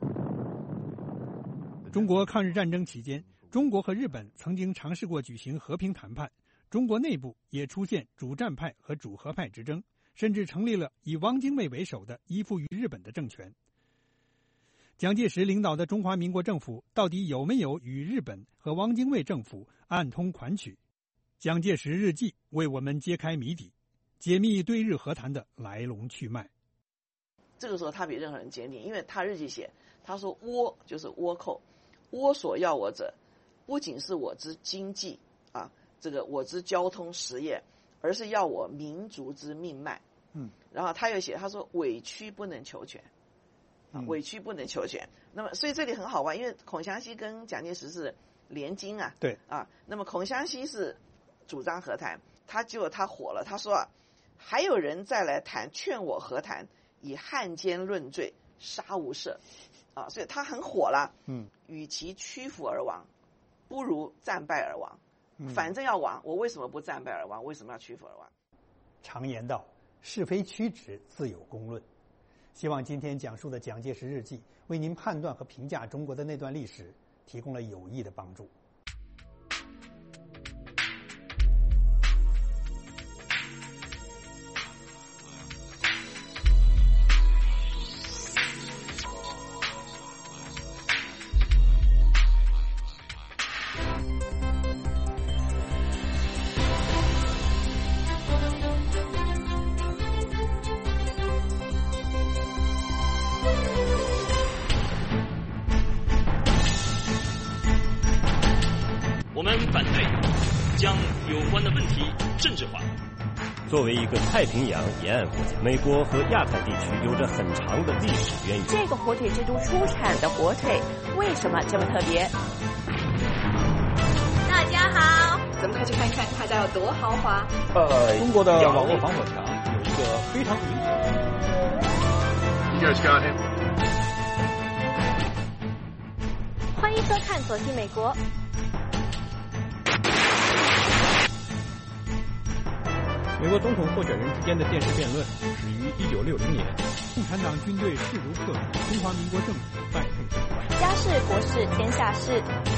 中国抗日战争期间，中国和日本曾经尝试过举行和平谈判，中国内部也出现主战派和主和派之争，甚至成立了以汪精卫为首的依附于日本的政权。蒋介石领导的中华民国政府到底有没有与日本和汪精卫政府暗通款曲？蒋介石日记为我们揭开谜底，解密对日和谈的来龙去脉。 这个时候他比任何人坚定，因为他日记写，他说倭就是倭寇，倭所要我者，不仅是我之经济啊，这个我之交通实业，而是要我民族之命脉。 嗯， 然后他又写，他说委屈不能求全，啊，委屈不能求全。那么，所以这里很好玩，因为孔祥熙跟蒋介石是联军啊， 对啊，那么孔祥熙是主张和谈，他结果他火了，他说啊，还有人再来谈，劝我和谈，以汉奸论罪，杀无赦。啊，所以他很火了。 嗯， 与其屈服而亡，不如战败而亡。 嗯、 反正要亡，我为什么不战败而亡？为什么要屈服而亡？ 常言道，是非曲直自有公论。希望今天讲述的蒋介石日记，为您判断和评价中国的那段历史提供了有益的帮助。 我们反对将有关的问题政治化。 作为一个太平洋沿岸国家，美国和亚太地区有着很长的历史渊源。 这个火腿之都出产的火腿为什么这么特别？ 大家好，咱们快去看看他家有多豪华。 呃，中国的网络防火墙有一个非常明显。 You guys got him. 欢迎收看《走进美国》。 美国总统候选人之间的电视辩论始于一九六零年。 共产党军队势如破竹，中华民国政府败退神怪。 家事国事天下事。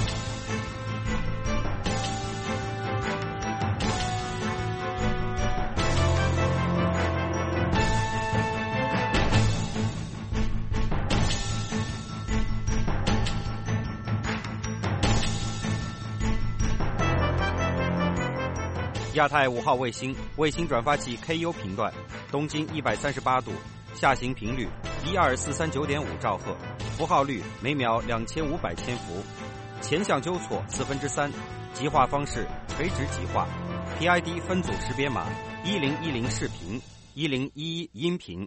亚太五号卫星卫星转发器 K U 频段，东经一百三十八度，下行频率一二四三九点五兆赫，符号率每秒两千五百千伏，前向纠错四分之三，极化方式垂直极化 ，P I D 分组识别码一零一零视频，一零一一音频。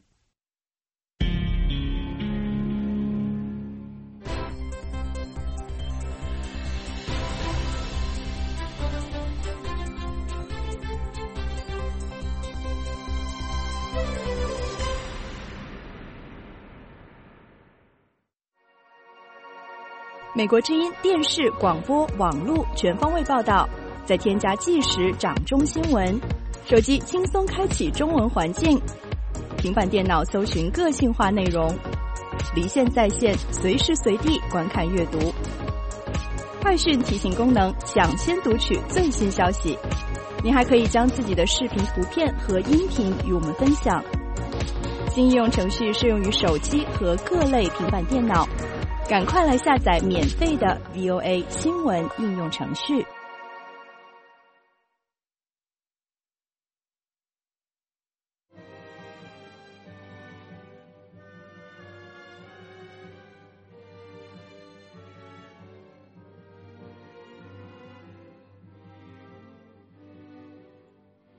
美国之音电视、广播、网络全方位报道，再添加即时掌中新闻，手机轻松开启中文环境，平板电脑搜寻个性化内容，离线在线，随时随地观看阅读。快讯提醒功能，抢先读取最新消息。您还可以将自己的视频、图片和音频与我们分享。新应用程序适用于手机和各类平板电脑。赶快来下载免费的 V O A 新闻应用程序。